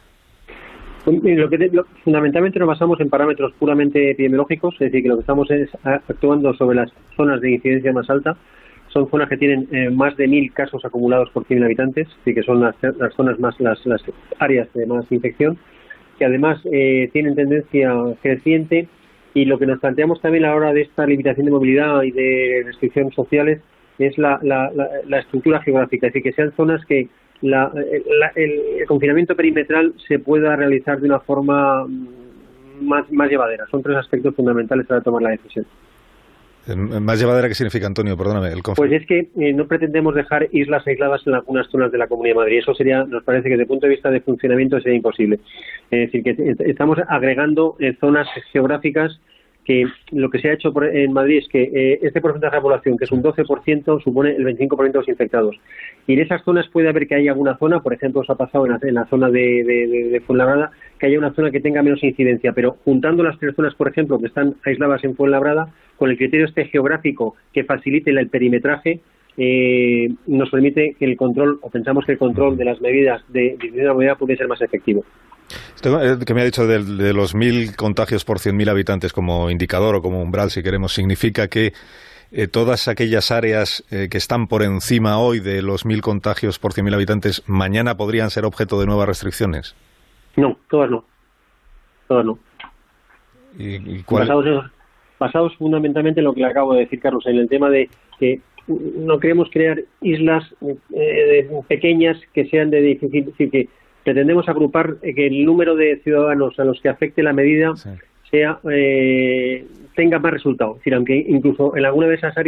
Fundamentalmente nos basamos en parámetros puramente epidemiológicos, es decir, que lo que estamos es actuando sobre las zonas de incidencia más alta. Son zonas que tienen más de 1.000 casos acumulados por 100.000 habitantes, así que son las zonas más, las áreas de más infección, que además tienen tendencia creciente, y lo que nos planteamos también a la hora de esta limitación de movilidad y de restricciones sociales es la estructura geográfica, es decir, que sean zonas que el confinamiento perimetral se pueda realizar de una forma más llevadera. Son 3 aspectos fundamentales para tomar la decisión. ¿Más llevadera qué significa, Antonio? Perdóname. Pues es que no pretendemos dejar islas aisladas en algunas zonas de la Comunidad de Madrid. Eso nos parece que desde el punto de vista de funcionamiento sería imposible. Es decir, que estamos agregando zonas geográficas que lo que se ha hecho en Madrid es que este porcentaje de población, que es un 12%, supone el 25% de los infectados. Y en esas zonas puede haber que haya alguna zona, por ejemplo, os ha pasado en la zona de Fuenlabrada, que haya una zona que tenga menos incidencia, pero juntando las 3 zonas, por ejemplo, que están aisladas en Fuenlabrada, con el criterio geográfico que facilite el perimetraje, nos permite que el control, o pensamos que el control de las medidas de disminución de la movilidad puede ser más efectivo. Esto que me ha dicho de los 1.000 contagios por 100.000 habitantes como indicador o como umbral, si queremos, significa que todas aquellas áreas que están por encima hoy de los 1.000 contagios por 100.000 habitantes mañana podrían ser objeto de nuevas restricciones. No, todas no. Todas no. ¿Y basados fundamentalmente en lo que le acabo de decir, Carlos, en el tema de que no queremos crear islas pequeñas que sean de difícil, es decir, que pretendemos agrupar que el número de ciudadanos a los que afecte la medida tenga más resultado. Es decir, aunque incluso en alguna de esas áreas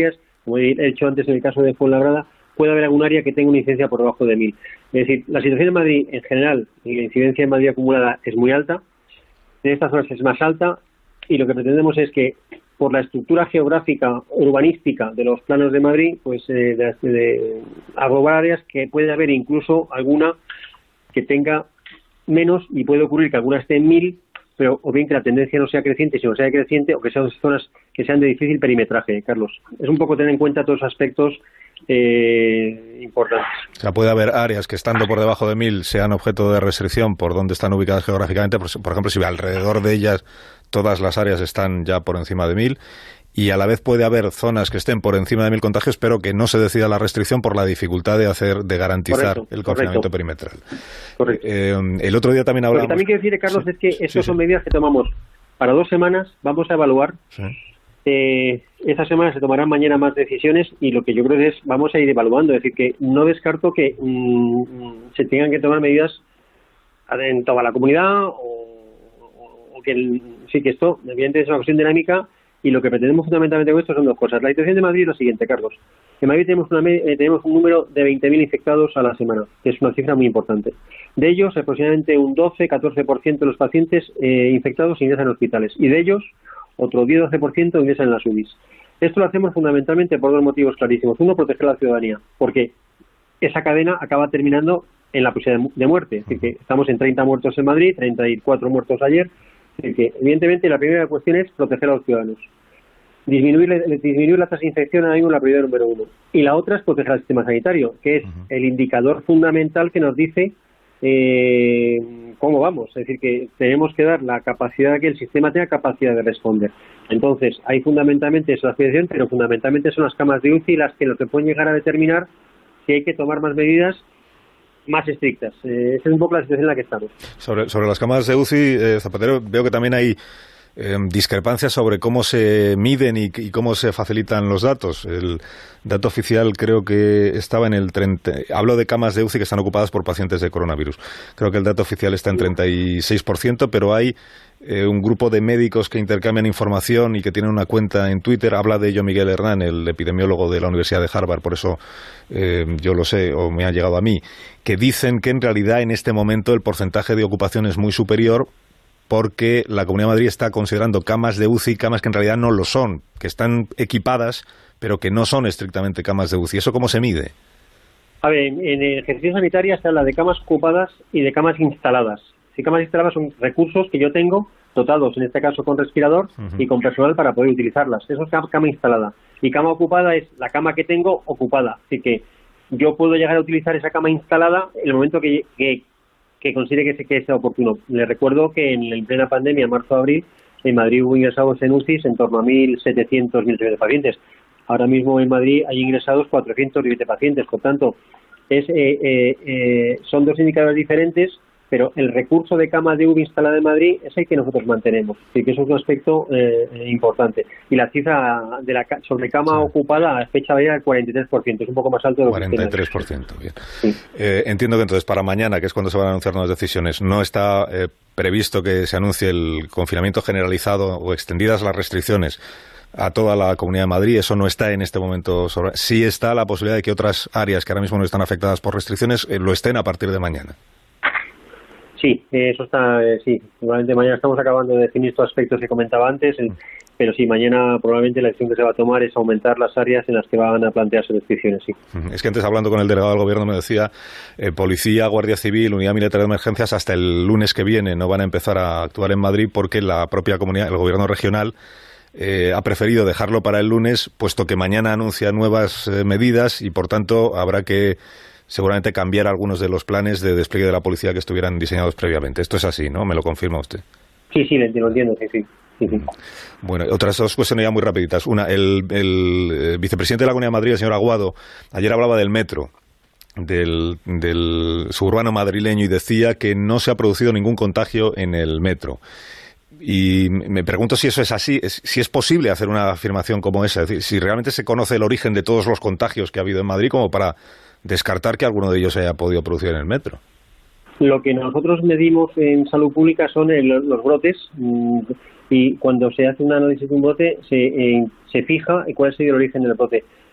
como he dicho antes en el caso de Fuenlabrada, puede haber algún área que tenga una incidencia por debajo de 1.000. Es decir, la situación en Madrid en general y la incidencia en Madrid acumulada es muy alta, en estas zonas es más alta, y lo que pretendemos es que por la estructura geográfica urbanística de los planos de Madrid, pues de aglobar áreas que puede haber incluso alguna que tenga menos, y puede ocurrir que alguna esté en 1.000, pero o bien que la tendencia no sea creciente, sino sea creciente, o que sean zonas que sean de difícil perimetraje, Carlos. Es un poco tener en cuenta todos los aspectos importantes. O sea, puede haber áreas que estando por debajo de 1.000 sean objeto de restricción por donde están ubicadas geográficamente. Por ejemplo, si alrededor de ellas todas las áreas están ya por encima de 1.000, y a la vez puede haber zonas que estén por encima de 1.000 contagios, pero que no se decida la restricción por la dificultad de garantizar el confinamiento perimetral. Correcto. El otro día también hablamos... Lo que también quiero decir, Carlos, es que estas son medidas que tomamos para 2 semanas. Vamos a evaluar. Sí. Esta semana se tomarán mañana más decisiones, y lo que yo creo es vamos a ir evaluando. Es decir, que no descarto que se tengan que tomar medidas en toda la comunidad, o que sí, que esto evidentemente es una cuestión dinámica, y lo que pretendemos fundamentalmente con esto son 2 cosas. La situación de Madrid es la siguiente, Carlos. En Madrid tenemos un número de 20.000 infectados a la semana, que es una cifra muy importante. De ellos, aproximadamente un 12-14% de los pacientes infectados ingresan en hospitales, y de ellos otro 10-12% ingresan en las UBIs. Esto lo hacemos fundamentalmente por 2 motivos clarísimos. Uno, proteger a la ciudadanía, porque esa cadena acaba terminando en la posibilidad de muerte. Es decir, que estamos en 30 muertos en Madrid, 34 muertos ayer. Es decir, que evidentemente la primera cuestión es proteger a los ciudadanos. Disminuir la tasa de infección ahora mismo es la prioridad número 1. Y la otra es proteger al sistema sanitario, que es el indicador fundamental que nos dice cómo vamos. Es decir, que tenemos que dar la capacidad de que el sistema tenga capacidad de responder. Entonces, hay fundamentalmente esa situación, pero fundamentalmente son las camas de UCI las que nos pueden llegar a determinar si hay que tomar más medidas más estrictas. Esa es un poco la situación en la que estamos. Sobre las camas de UCI, Zapatero, veo que también hay discrepancias sobre cómo se miden y cómo se facilitan los datos. El dato oficial creo que estaba en el 30... Hablo de camas de UCI que están ocupadas por pacientes de coronavirus. Creo que el dato oficial está en 36%, pero hay un grupo de médicos que intercambian información y que tienen una cuenta en Twitter. Habla de ello Miguel Hernán, el epidemiólogo de la Universidad de Harvard, por eso yo lo sé o me ha llegado a mí, que dicen que en realidad en este momento el porcentaje de ocupación es muy superior, porque la Comunidad de Madrid está considerando camas de UCI, camas que en realidad no lo son, que están equipadas, pero que no son estrictamente camas de UCI. ¿Eso cómo se mide? A ver, en ejercicio sanitaria se habla de camas ocupadas y de camas instaladas. Si camas instaladas son recursos que yo tengo dotados, en este caso con respirador y con personal para poder utilizarlas. Eso es cama instalada. Y cama ocupada es la cama que tengo ocupada. Así que yo puedo llegar a utilizar esa cama instalada en el momento que considere que sea oportuno. Les recuerdo que en plena pandemia, marzo-abril, en Madrid hubo ingresados en UCIs en torno a 1.700, 1.300 pacientes. Ahora mismo en Madrid hay ingresados 420 pacientes. Por tanto, son 2 indicadores diferentes, pero el recurso de cama de UCI instalada en Madrid es el que nosotros mantenemos. Así que eso es un aspecto importante. Y la cifra sobre cama ocupada a fecha varía del 43%, es un poco más alto de lo 43%, bien. Sí. Entiendo que entonces para mañana, que es cuando se van a anunciar nuevas decisiones, no está previsto que se anuncie el confinamiento generalizado o extendidas las restricciones a toda la Comunidad de Madrid. Eso no está en este momento. Sí está la posibilidad de que otras áreas que ahora mismo no están afectadas por restricciones lo estén a partir de mañana. Sí, eso está, sí. Probablemente mañana estamos acabando de definir estos aspectos que comentaba antes, pero sí, mañana probablemente la decisión que se va a tomar es aumentar las áreas en las que van a plantearse restricciones, sí. Es que antes, hablando con el delegado del Gobierno, me decía, Policía, Guardia Civil, Unidad Militar de Emergencias, hasta el lunes que viene no van a empezar a actuar en Madrid porque la propia comunidad, el Gobierno regional, ha preferido dejarlo para el lunes, puesto que mañana anuncia nuevas medidas y, por tanto, habrá que seguramente cambiar algunos de los planes de despliegue de la policía que estuvieran diseñados previamente. Esto es así, ¿no? ¿Me lo confirma usted? Sí, lo entiendo, sí. Bueno, otras 2 cuestiones ya muy rapiditas. Una, el vicepresidente de la Comunidad de Madrid, el señor Aguado, ayer hablaba del metro, del suburbano madrileño, y decía que no se ha producido ningún contagio en el metro. Y me pregunto si eso es así, si es posible hacer una afirmación como esa, es decir, si realmente se conoce el origen de todos los contagios que ha habido en Madrid como para descartar que alguno de ellos se haya podido producir en el metro. Lo que nosotros medimos en salud pública son los brotes, y cuando se hace un análisis de un brote se fija cuál ha sido el origen del brote.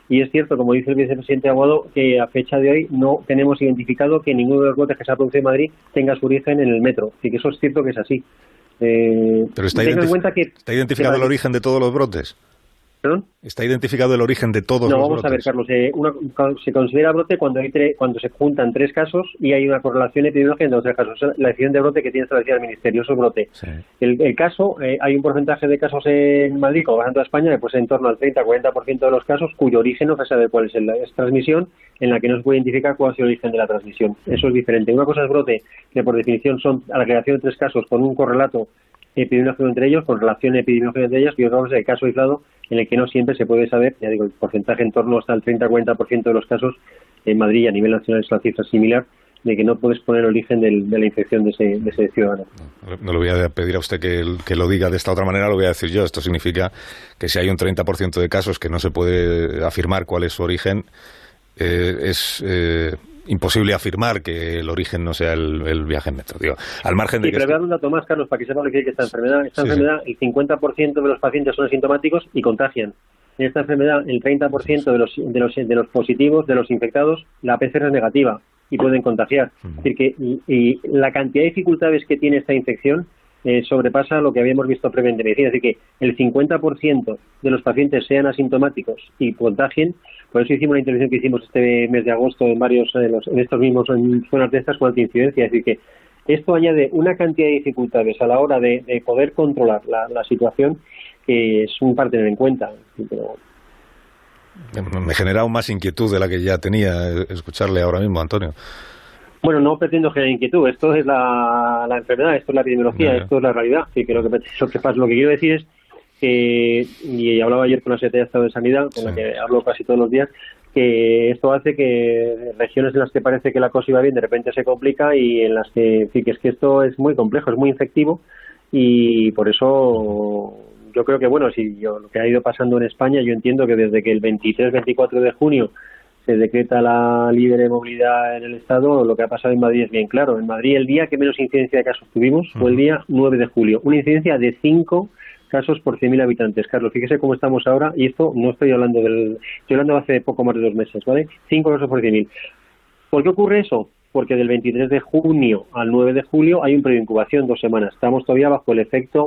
Y es cierto, como dice el vicepresidente Aguado, que a fecha de hoy no tenemos identificado que ninguno de los brotes que se ha producido en Madrid tenga su origen en el metro. Así que eso es cierto que es así. Pero ¿está identificado el origen de todos los brotes? ¿Perdón? ¿Está identificado el origen de todos los brotes? No, vamos a ver, Carlos. Se considera brote cuando se juntan 3 casos y hay una correlación epidemiológica entre los 3 casos. La decisión de brote que tiene establecida el Ministerio, eso es brote. Sí. El caso, hay un porcentaje de casos en Madrid, como en toda España, pues en torno al 30-40% de los casos cuyo origen no se sabe cuál es la transmisión, en la que no se puede identificar cuál es el origen de la transmisión. Eso es diferente. Una cosa es brote, que por definición son a la creación de 3 casos con un correlato epidemiológico entre ellos, con relación epidemiológica entre ellas, y otra cosa es el caso aislado en el que no siempre se puede saber, ya digo, el porcentaje en torno hasta el 30-40% de los casos en Madrid y a nivel nacional es una cifra similar, de que no puedes poner el origen de la infección de ese ciudadano. No le voy a pedir a usted que lo diga de esta otra manera, lo voy a decir yo. Esto significa que si hay un 30% de casos que no se puede afirmar cuál es su origen, es imposible afirmar que el origen no sea el viaje en metro. Digo, al margen de pero voy a dar un dato más, Carlos, para que sepa lo que es esta enfermedad. Esta enfermedad, el 50% de los pacientes son asintomáticos y contagian. En esta enfermedad, el 30% de los positivos, de los infectados, la PCR es negativa y pueden contagiar. Es decir, que y la cantidad de dificultades que tiene esta infección sobrepasa lo que habíamos visto previamente en medicina. Es decir, que el 50% de los pacientes sean asintomáticos y contagien. Por eso hicimos la intervención que hicimos este mes de agosto en varios en estos mismos zonas de estas con alta incidencia. Es decir, que esto añade una cantidad de dificultades a la hora de poder controlar la situación que es un para tener en cuenta. Pero me genera aún más inquietud de la que ya tenía escucharle ahora mismo, Antonio. Bueno, no pretendo generar inquietud. Esto es la enfermedad, esto es la epidemiología, esto es la realidad. Sí, que lo que quiero decir es que, y hablaba ayer con la Secretaría de Estado de Sanidad, con la que hablo casi todos los días, que esto hace que regiones en las que parece que la cosa iba bien, de repente se complica, y en las que, sí, que es que esto es muy complejo, es muy infectivo, y por eso yo creo que, bueno, si lo que ha ido pasando en España, yo entiendo que desde que el 23-24 de junio se decreta la libre movilidad en el Estado, lo que ha pasado en Madrid es bien claro. En Madrid el día que menos incidencia de casos tuvimos fue el día 9 de julio, una incidencia de 5 casos por 100.000 habitantes. Carlos, fíjese cómo estamos ahora, y esto no estoy hablando estoy hablando hace poco más de 2 meses, ¿vale? 5 casos por 100.000. ¿Por qué ocurre eso? Porque del 23 de junio al 9 de julio hay un periodo de incubación, 2 semanas. Estamos todavía bajo el efecto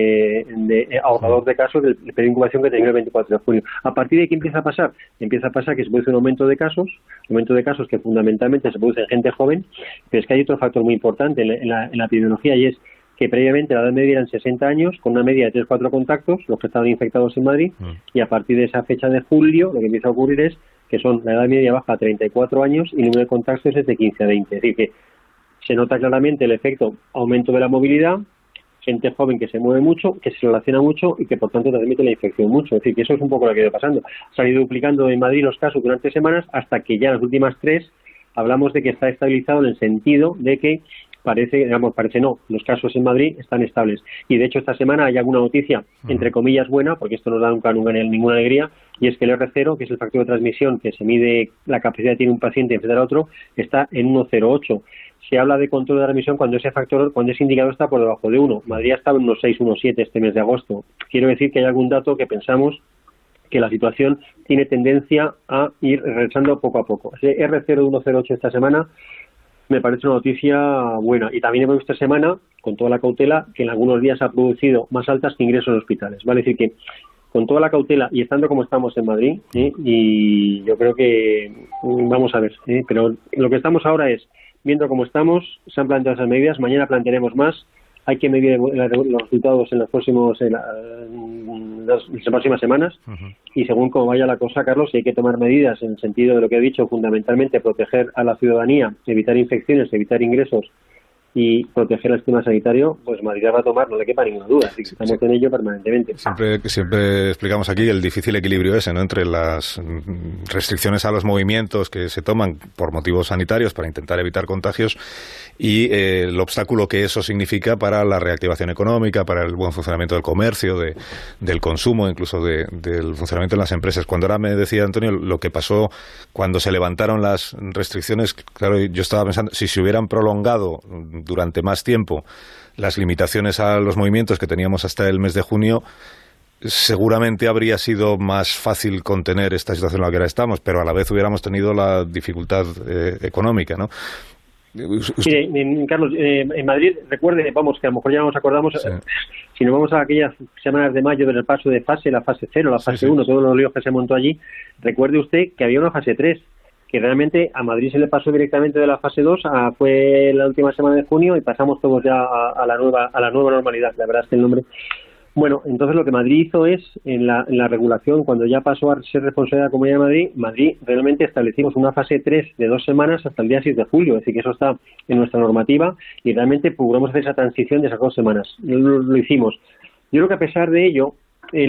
ahorrador de casos del periodo de incubación que tenía el 24 de junio. ¿A partir de aquí empieza a pasar? Empieza a pasar que se produce un aumento de casos que fundamentalmente se produce en gente joven, pero es que hay otro factor muy importante en la epidemiología, y es que previamente la edad media eran 60 años, con una media de 3-4 contactos, los que estaban infectados en Madrid, y a partir de esa fecha de julio lo que empieza a ocurrir es que la edad media baja a 34 años y el número de contactos es de 15 a 20. Es decir, que se nota claramente el efecto aumento de la movilidad, gente joven que se mueve mucho, que se relaciona mucho y que por tanto transmite la infección mucho. Es decir, que eso es un poco lo que ha ido pasando. Se han ido duplicando en Madrid los casos durante semanas hasta que ya las últimas 3 hablamos de que está estabilizado en el sentido de que parece no, los casos en Madrid están estables. Y de hecho esta semana hay alguna noticia, entre comillas, buena, porque esto no da nunca ninguna alegría, y es que el R0, que es el factor de transmisión que se mide la capacidad que tiene un paciente de infectar a otro, está en 1,08. Se habla de control de transmisión cuando ese indicador está por debajo de 1. Madrid ha estado en 1,6, 1,7 este mes de agosto. Quiero decir que hay algún dato que pensamos que la situación tiene tendencia a ir regresando poco a poco. Ese R0 de 1,08 esta semana me parece una noticia buena. Y también hemos visto esta semana, con toda la cautela, que en algunos días ha producido más altas que ingresos en hospitales. Vale, es decir que con toda la cautela y estando como estamos en Madrid, y yo creo que vamos a ver, pero lo que estamos ahora es viendo cómo estamos, se han planteado esas medidas, mañana plantearemos más. Hay que medir los resultados en las próximas semanas, y según cómo vaya la cosa, Carlos, hay que tomar medidas en el sentido de lo que he dicho, fundamentalmente proteger a la ciudadanía, evitar infecciones, evitar ingresos y proteger el sistema sanitario, pues Madrid va a tomar, no le quepa ninguna duda, así que estamos en ello permanentemente. Siempre explicamos aquí el difícil equilibrio ese, ¿no?, entre las restricciones a los movimientos que se toman por motivos sanitarios para intentar evitar contagios y el obstáculo que eso significa para la reactivación económica, para el buen funcionamiento del comercio, del consumo, incluso del funcionamiento de las empresas. Cuando ahora me decía Antonio lo que pasó cuando se levantaron las restricciones, claro, yo estaba pensando, si se hubieran prolongado durante más tiempo las limitaciones a los movimientos que teníamos hasta el mes de junio, seguramente habría sido más fácil contener esta situación en la que ahora estamos, pero a la vez hubiéramos tenido la dificultad económica, ¿no? Mire, Carlos, en Madrid, recuerde, vamos, que a lo mejor ya nos acordamos, si nos vamos a aquellas semanas de mayo del paso de fase, la fase 0, la fase 1, todos los líos que se montó allí, recuerde usted que había una fase 3, que realmente a Madrid se le pasó directamente de la fase 2, fue la última semana de junio y pasamos todos ya a la nueva normalidad, la verdad es que el nombre... Bueno, entonces lo que Madrid hizo es, en la regulación, cuando ya pasó a ser responsabilidad de la Comunidad de Madrid realmente establecimos una fase 3 de 2 semanas hasta el día 6 de julio, es decir, que eso está en nuestra normativa y realmente procuramos hacer esa transición de esas 2 semanas. Lo hicimos. Yo creo que a pesar de ello,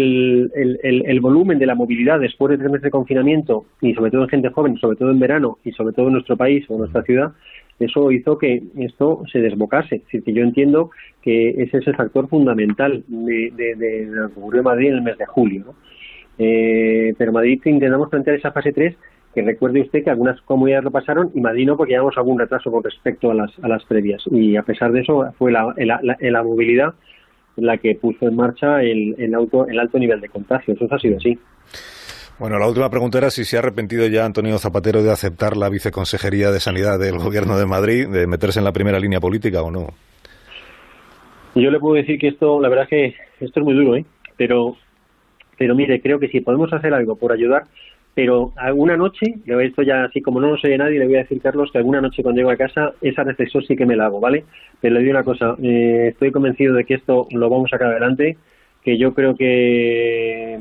el volumen de la movilidad después de 3 meses de confinamiento, y sobre todo en gente joven, sobre todo en verano, y sobre todo en nuestro país o en nuestra ciudad, eso hizo que esto se desbocase. Es decir, que yo entiendo que ese es el factor fundamental de lo que ocurrió en Madrid en el mes de julio, ¿no? Pero Madrid intentamos plantear esa fase 3, que recuerde usted que algunas comunidades lo pasaron y Madrid no, porque llevamos algún retraso con respecto a las previas. Y a pesar de eso, fue la movilidad la que puso en marcha el alto nivel de contagio. Eso ha sido así. Bueno, la última pregunta era si se ha arrepentido ya Antonio Zapatero de aceptar la viceconsejería de Sanidad del Gobierno de Madrid, de meterse en la primera línea política o no. Yo le puedo decir que esto, la verdad es que esto es muy duro, pero mire, creo que sí, podemos hacer algo por ayudar, pero alguna noche, esto ya así como no lo sé de nadie, le voy a decir, Carlos, que alguna noche cuando llego a casa, esa reflexión sí que me la hago, ¿vale? Pero le digo una cosa, estoy convencido de que esto lo vamos a sacar adelante, que yo creo que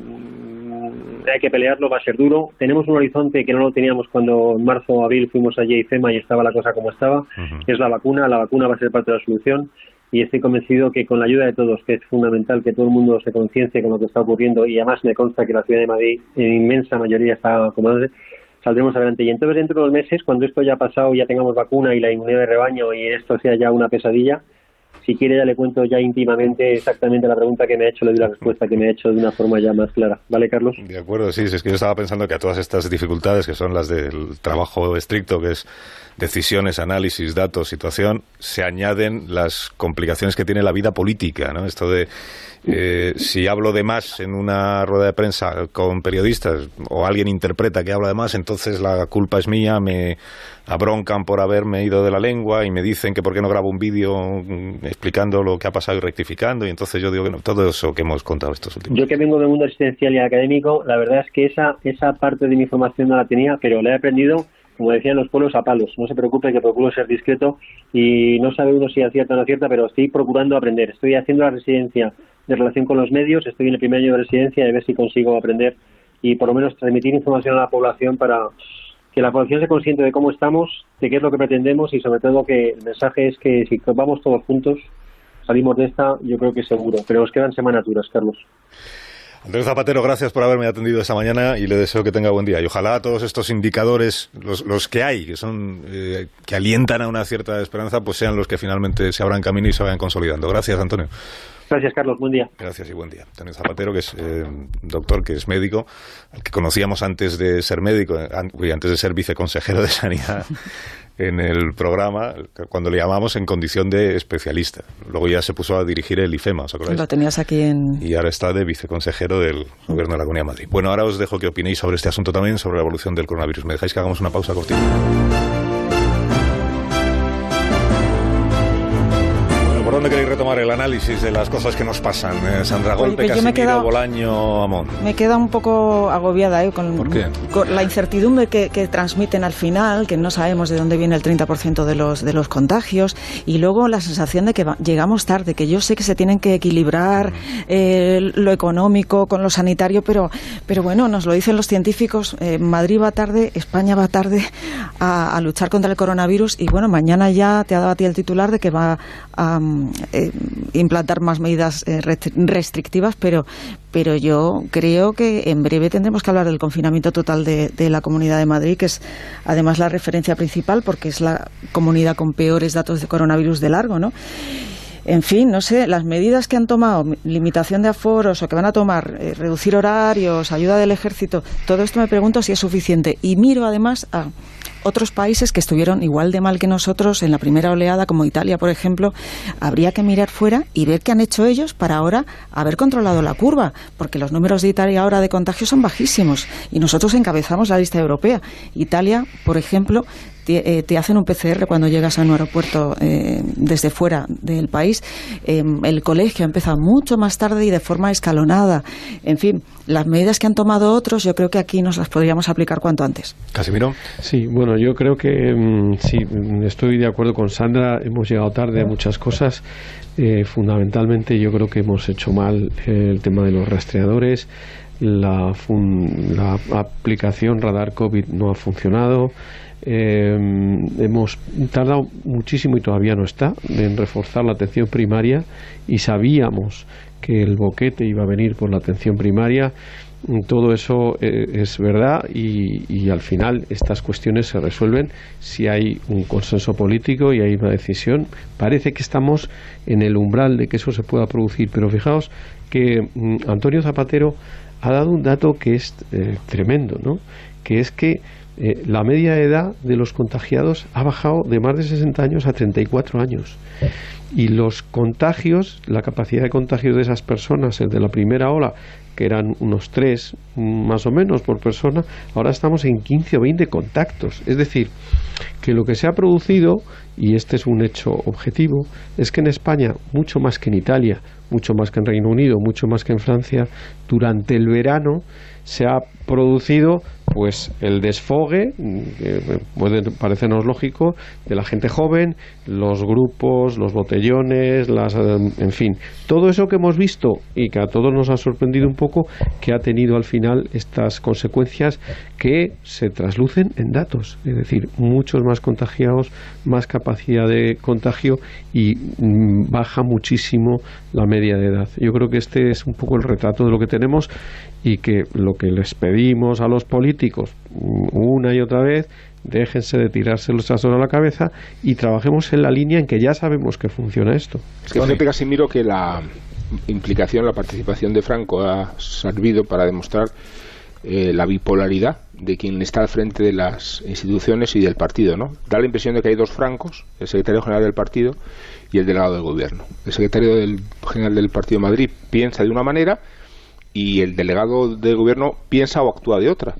hay que pelearlo, va a ser duro. Tenemos un horizonte que no lo teníamos cuando en marzo o abril fuimos allí a IFEMA y estaba la cosa como estaba, es la vacuna va a ser parte de la solución y estoy convencido que con la ayuda de todos, que es fundamental que todo el mundo se conciencie con lo que está ocurriendo y además me consta que la ciudad de Madrid en inmensa mayoría está acomodándose, saldremos adelante. Y entonces dentro de 2 meses, cuando esto ya ha pasado, ya tengamos vacuna y la inmunidad de rebaño y esto sea ya una pesadilla, si quiere ya le cuento ya íntimamente exactamente la pregunta que me ha hecho, le doy la respuesta que me ha hecho de una forma ya más clara. ¿Vale, Carlos? De acuerdo, sí, es que yo estaba pensando que a todas estas dificultades, que son las del trabajo estricto, que es decisiones, análisis, datos, situación, se añaden las complicaciones que tiene la vida política, ¿no? Esto de si hablo de más en una rueda de prensa con periodistas o alguien interpreta que habla de más, entonces la culpa es mía, me abroncan por haberme ido de la lengua y me dicen que por qué no grabo un vídeo explicando lo que ha pasado y rectificando, y entonces yo digo que no, todo eso que hemos contado estos últimos. Yo que vengo del mundo asistencial y académico, la verdad es que esa parte de mi formación no la tenía, pero la he aprendido, como decían los pueblos, a palos. No se preocupe, que procuro ser discreto y no sabe uno si acierta o no acierta, pero estoy procurando aprender. Estoy haciendo la residencia de relación con los medios, estoy en el primer año de residencia y a ver si consigo aprender y por lo menos transmitir información a la población para que la población se consciente de cómo estamos, de qué es lo que pretendemos y sobre todo que el mensaje es que si vamos todos juntos, salimos de esta, yo creo que seguro. Pero nos quedan semanas duras, Carlos. Antonio Zapatero, gracias por haberme atendido esta mañana y le deseo que tenga buen día. Y ojalá todos estos indicadores, los que hay, que son que alientan a una cierta esperanza, pues sean los que finalmente se abran camino y se vayan consolidando. Gracias, Antonio. Gracias, Carlos. Buen día. Gracias y buen día. Antonio Zapatero, que es doctor, que es médico, al que conocíamos antes de ser médico, antes de ser viceconsejero de Sanidad en el programa, cuando le llamamos en condición de especialista. Luego ya se puso a dirigir el IFEMA, ¿os acordáis? Lo tenías aquí Y ahora está de viceconsejero del Gobierno de la Comunidad de Madrid. Bueno, ahora os dejo que opinéis sobre este asunto también, sobre la evolución del coronavirus. ¿Me dejáis que hagamos una pausa cortita? ¿Por dónde queréis retomar el análisis de las cosas que nos pasan? Sandra Golpe, Casimiro, Bolaño, Amón. Me queda un poco agobiada ¿Por qué? Con la incertidumbre que transmiten al final, que no sabemos de dónde viene el 30% de los contagios, y luego la sensación de que llegamos tarde, que yo sé que se tienen que equilibrar lo económico con lo sanitario, pero bueno, nos lo dicen los científicos, Madrid va tarde, España va tarde a luchar contra el coronavirus, y bueno, mañana ya te ha dado a ti el titular de que va a implantar más medidas restrictivas, pero yo creo que en breve tendremos que hablar del confinamiento total de la Comunidad de Madrid, que es además la referencia principal porque es la comunidad con peores datos de coronavirus de largo, ¿no? En fin, no sé, las medidas que han tomado, limitación de aforos o que van a tomar, reducir horarios, ayuda del ejército, todo esto me pregunto si es suficiente. Y miro además a otros países que estuvieron igual de mal que nosotros en la primera oleada, como Italia, por ejemplo. Habría que mirar fuera y ver qué han hecho ellos para ahora haber controlado la curva, porque los números de Italia ahora de contagios son bajísimos y nosotros encabezamos la lista europea. Italia, por ejemplo, te hacen un PCR cuando llegas a un aeropuerto desde fuera del país. El colegio empieza mucho más tarde y de forma escalonada. En fin, las medidas que han tomado otros, yo creo que aquí nos las podríamos aplicar cuanto antes. Casimiro. Sí, bueno, yo creo que sí, estoy de acuerdo con Sandra. Hemos llegado tarde a muchas cosas. Fundamentalmente, yo creo que hemos hecho mal el tema de los rastreadores. La aplicación Radar COVID no ha funcionado. Hemos tardado muchísimo y todavía no está en reforzar la atención primaria, y sabíamos que el boquete iba a venir por la atención primaria. Todo eso es verdad, y al final estas cuestiones se resuelven si hay un consenso político y hay una decisión. Parece que estamos en el umbral de que eso se pueda producir, pero fijaos que Antonio Zapatero ha dado un dato que es tremendo, ¿no? Que es que la media de edad de los contagiados ha bajado de más de 60 años a 34 años. Y los contagios, la capacidad de contagio de esas personas, el de la primera ola, que eran unos 3 más o menos por persona, ahora estamos en 15 o 20 contactos. Es decir, que lo que se ha producido, y este es un hecho objetivo, es que en España, mucho más que en Italia, mucho más que en Reino Unido, mucho más que en Francia, durante el verano se ha producido pues el desfogue, que puede parecernos lógico, de la gente joven, los grupos, los botellones, en fin, todo eso que hemos visto y que a todos nos ha sorprendido un poco, que ha tenido al final estas consecuencias que se traslucen en datos, es decir, muchos más contagiados, más capacidad de contagio, y baja muchísimo la media de edad. Yo creo que este es un poco el retrato de lo que tenemos, y que lo que les pedimos a los políticos una y otra vez: déjense de tirarse los trastos a la cabeza y trabajemos en la línea en que ya sabemos que funciona esto. Es que fíjate, Casimiro, que la implicación, la participación de Franco ha servido para demostrar la bipolaridad de quien está al frente de las instituciones y del partido, ¿no? Da la impresión de que hay dos Francos: el secretario general del partido y el delegado del gobierno. El secretario general del Partido de Madrid piensa de una manera y el delegado del gobierno piensa o actúa de otra.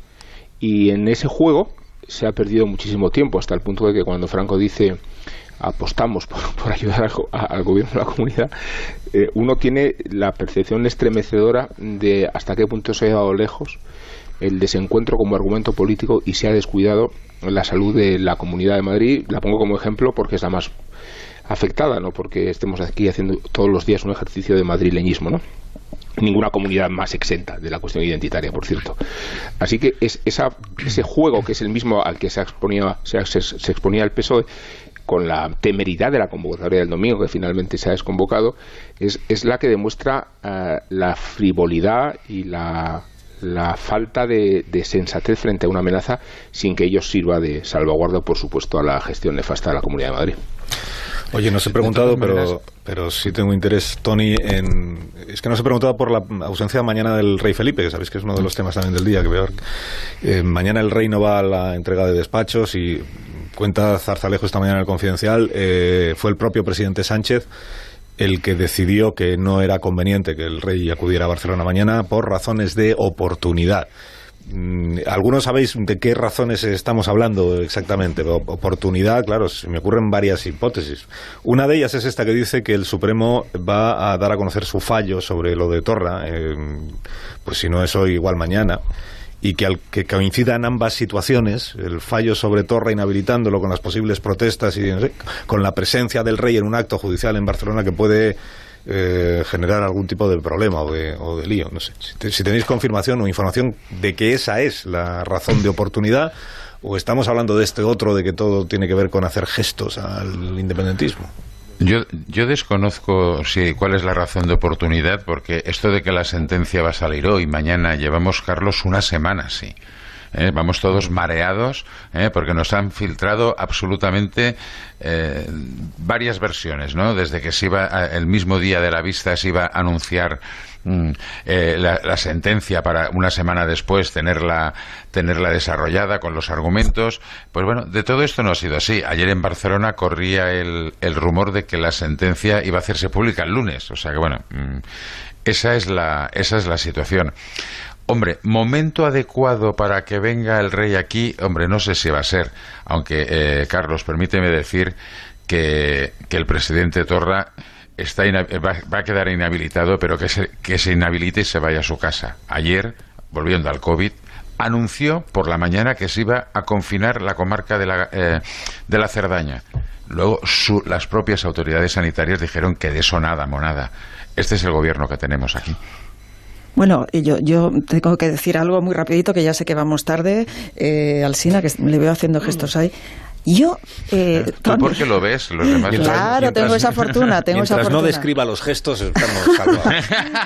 Y en ese juego se ha perdido muchísimo tiempo, hasta el punto de que cuando Franco dice apostamos por ayudar al gobierno de la comunidad, uno tiene la percepción estremecedora de hasta qué punto se ha llevado lejos el desencuentro como argumento político y se ha descuidado la salud de la Comunidad de Madrid. La pongo como ejemplo porque es la más afectada, no porque estemos aquí haciendo todos los días un ejercicio de madrileñismo, ¿no? Ninguna comunidad más exenta de la cuestión identitaria, por cierto. Así que ese juego, que es el mismo al que se exponía el PSOE, con la temeridad de la convocatoria del domingo, que finalmente se ha desconvocado, es la que demuestra la frivolidad y la falta de sensatez frente a una amenaza, sin que ello sirva de salvaguarda, por supuesto, a la gestión nefasta de la Comunidad de Madrid. Oye, no os he preguntado, pero sí tengo interés, Tony, es que no os he preguntado por la ausencia mañana del rey Felipe, que sabéis que es uno de los temas también del día, que veo. Mañana el rey no va a la entrega de despachos, y cuenta Zarzalejo esta mañana en el Confidencial, fue el propio presidente Sánchez el que decidió que no era conveniente que el rey acudiera a Barcelona mañana por razones de oportunidad. ¿Algunos sabéis de qué razones estamos hablando exactamente? Oportunidad, claro, se me ocurren varias hipótesis. Una de ellas es esta que dice que el Supremo va a dar a conocer su fallo sobre lo de Torra, pues si no es hoy, igual mañana, y que coincidan ambas situaciones, el fallo sobre Torra inhabilitándolo con las posibles protestas y no sé, con la presencia del rey en un acto judicial en Barcelona que puede generar algún tipo de problema o de lío. No sé. Si tenéis confirmación o información de que esa es la razón de oportunidad, o estamos hablando de este otro, de que todo tiene que ver con hacer gestos al independentismo. Yo desconozco cuál es la razón de oportunidad, porque esto de que la sentencia va a salir hoy, mañana, llevamos, Carlos, una semana, sí. Vamos todos mareados, porque nos han filtrado absolutamente varias versiones, ¿no? Desde que se iba, el mismo día de la vista se iba a anunciar la sentencia para una semana después tenerla desarrollada con los argumentos. Pues bueno, de todo esto no ha sido así. Ayer en Barcelona corría el rumor de que la sentencia iba a hacerse pública el lunes. O sea que bueno, esa es la situación. Hombre, momento adecuado para que venga el rey aquí, hombre, no sé si va a ser, aunque Carlos, permíteme decir que el presidente Torra va a quedar inhabilitado, pero que se inhabilite y se vaya a su casa. Ayer, volviendo al COVID, anunció por la mañana que se iba a confinar la comarca de la Cerdaña. Luego las propias autoridades sanitarias dijeron que de eso nada, monada. Este es el gobierno que tenemos aquí. Bueno, y yo tengo que decir algo muy rapidito, que ya sé que vamos tarde, Alsina, que le veo haciendo gestos ahí. Yo, ¿tú por qué lo ves? Los demás claro, tengo esa fortuna. Mientras no describa los gestos, estamos salvados.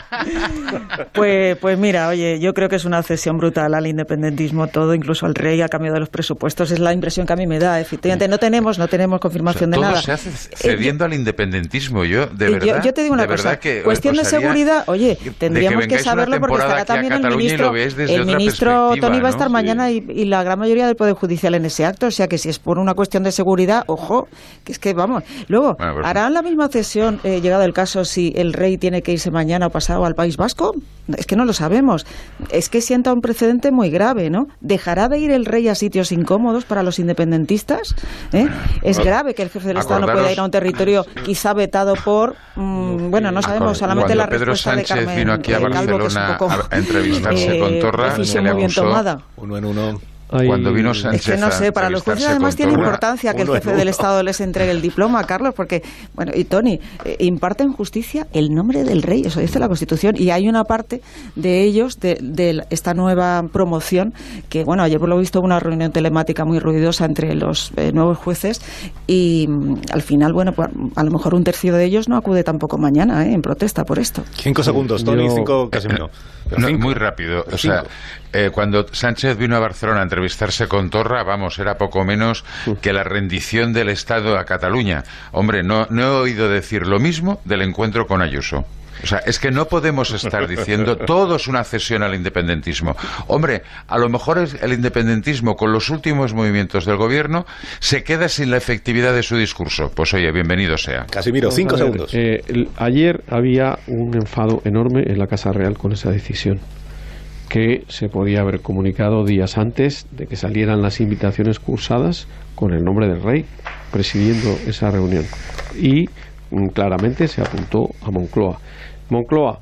Pues mira, oye, yo creo que es una cesión brutal al independentismo todo, incluso al rey a cambio de los presupuestos. Es la impresión que a mí me da. Efectivamente, no tenemos confirmación de nada. Todo se hace cediendo al independentismo. Yo te digo una cosa. Cuestión de seguridad, oye, tendríamos que saberlo porque estará también el ministro. El ministro Toni va a estar mañana y la gran mayoría del Poder Judicial en ese acto. O sea que si es por una cuestión de seguridad, ojo, que es que vamos. Luego, ¿harán la misma cesión, llegado el caso, si el rey tiene que irse mañana o pasado al País Vasco? Es que no lo sabemos. Es que sienta un precedente muy grave, ¿no? ¿Dejará de ir el rey a sitios incómodos para los independentistas? Es grave que el jefe del Estado no pueda ir a un territorio quizá vetado por... bueno, no sabemos, solamente la respuesta de Carmen. Cuando Pedro Sánchez vino aquí a Barcelona a entrevistarse con Torra, se le acusó uno en uno. Cuando vino Sánchez, es que no sé, para los jueces además tiene importancia que el jefe del Estado les entregue el diploma, Carlos, porque, bueno, y Toni, imparte en justicia el nombre del rey, eso dice la Constitución, y hay una parte de ellos, de esta nueva promoción, que, bueno, ayer por lo visto hubo una reunión telemática muy ruidosa entre los nuevos jueces, y al final, bueno, pues, a lo mejor un tercio de ellos no acude tampoco mañana, en protesta por esto. 5 segundos, Toni, 5, casi no. Muy rápido, o sea, cuando Sánchez vino a Barcelona a entrevistarse con Torra, vamos, era poco menos que la rendición del Estado a Cataluña. Hombre, no he oído decir lo mismo del encuentro con Ayuso. O sea, es que no podemos estar diciendo todo es una cesión al independentismo. Hombre, a lo mejor el independentismo con los últimos movimientos del gobierno se queda sin la efectividad de su discurso. Pues oye, bienvenido sea. Casimiro, 5 segundos. Ayer había un enfado enorme en la Casa Real con esa decisión, que se podía haber comunicado días antes de que salieran las invitaciones cursadas con el nombre del rey presidiendo esa reunión. Y claramente se apuntó a Moncloa. Moncloa,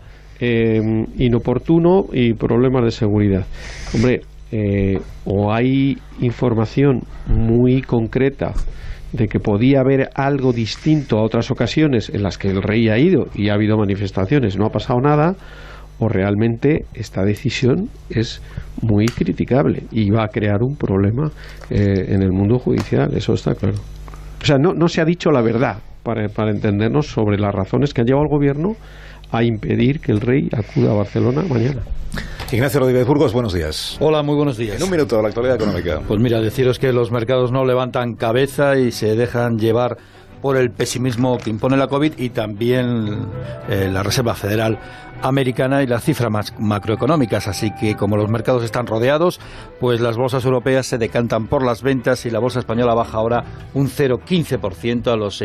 inoportuno y problemas de seguridad. Hombre, o hay información muy concreta de que podía haber algo distinto a otras ocasiones en las que el rey ha ido y ha habido manifestaciones, no ha pasado nada, o realmente esta decisión es muy criticable y va a crear un problema en el mundo judicial, eso está claro. O sea, no se ha dicho la verdad para entendernos sobre las razones que han llevado al gobierno a impedir que el rey acuda a Barcelona mañana. Ignacio Rodríguez Burgos, buenos días. Hola, muy buenos días. En un minuto, la actualidad económica. Pues mira, deciros que los mercados no levantan cabeza y se dejan llevar por el pesimismo que impone la COVID y también la Reserva Federal Americana y las cifras macroeconómicas. Así que como los mercados están rodeados, pues las bolsas europeas se decantan por las ventas y la bolsa española baja ahora un 0,15% a los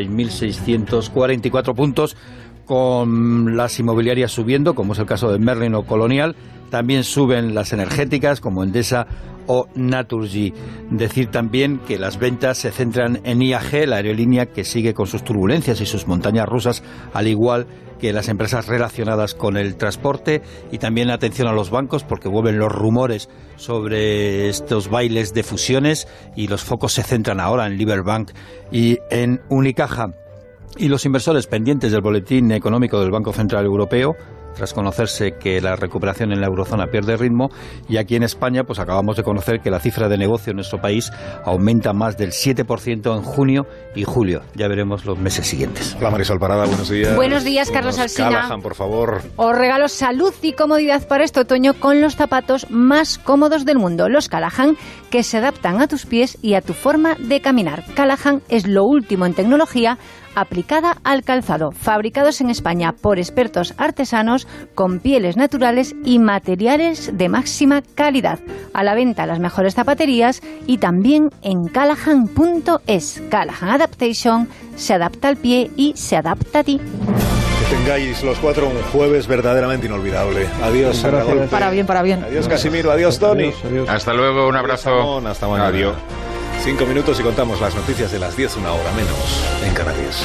6.644 puntos, con las inmobiliarias subiendo, como es el caso de Merlin o Colonial. También suben las energéticas, como Endesa o Naturgy. Decir también que las ventas se centran en IAG, la aerolínea que sigue con sus turbulencias y sus montañas rusas, al igual que las empresas relacionadas con el transporte. Y también atención a los bancos, porque vuelven los rumores sobre estos bailes de fusiones y los focos se centran ahora en Liberbank y en Unicaja. Y los inversores pendientes del boletín económico del Banco Central Europeo, tras conocerse que la recuperación en la eurozona pierde ritmo, y aquí en España pues acabamos de conocer que la cifra de negocio en nuestro país aumenta más del 7% en junio y julio. Ya veremos los meses siguientes. Hola Marisol Parada, buenos días. Buenos días, Carlos Alsina. Callahan, por favor. Os regalo salud y comodidad para este otoño con los zapatos más cómodos del mundo, los Callahan, que se adaptan a tus pies y a tu forma de caminar. Callahan es lo último en tecnología aplicada al calzado, fabricados en España por expertos artesanos con pieles naturales y materiales de máxima calidad. A la venta las mejores zapaterías y también en callahan.es. Callahan Adaptation, se adapta al pie y se adapta a ti. Que tengáis los 4 un jueves verdaderamente inolvidable. Adiós, Sara Golpe. Para bien, para bien. Adiós, Casimiro. Adiós, Tony. Adiós. Hasta luego, un abrazo. Hasta mañana. Adiós. 5 minutos y contamos las noticias de las 10, una hora menos en Canarias.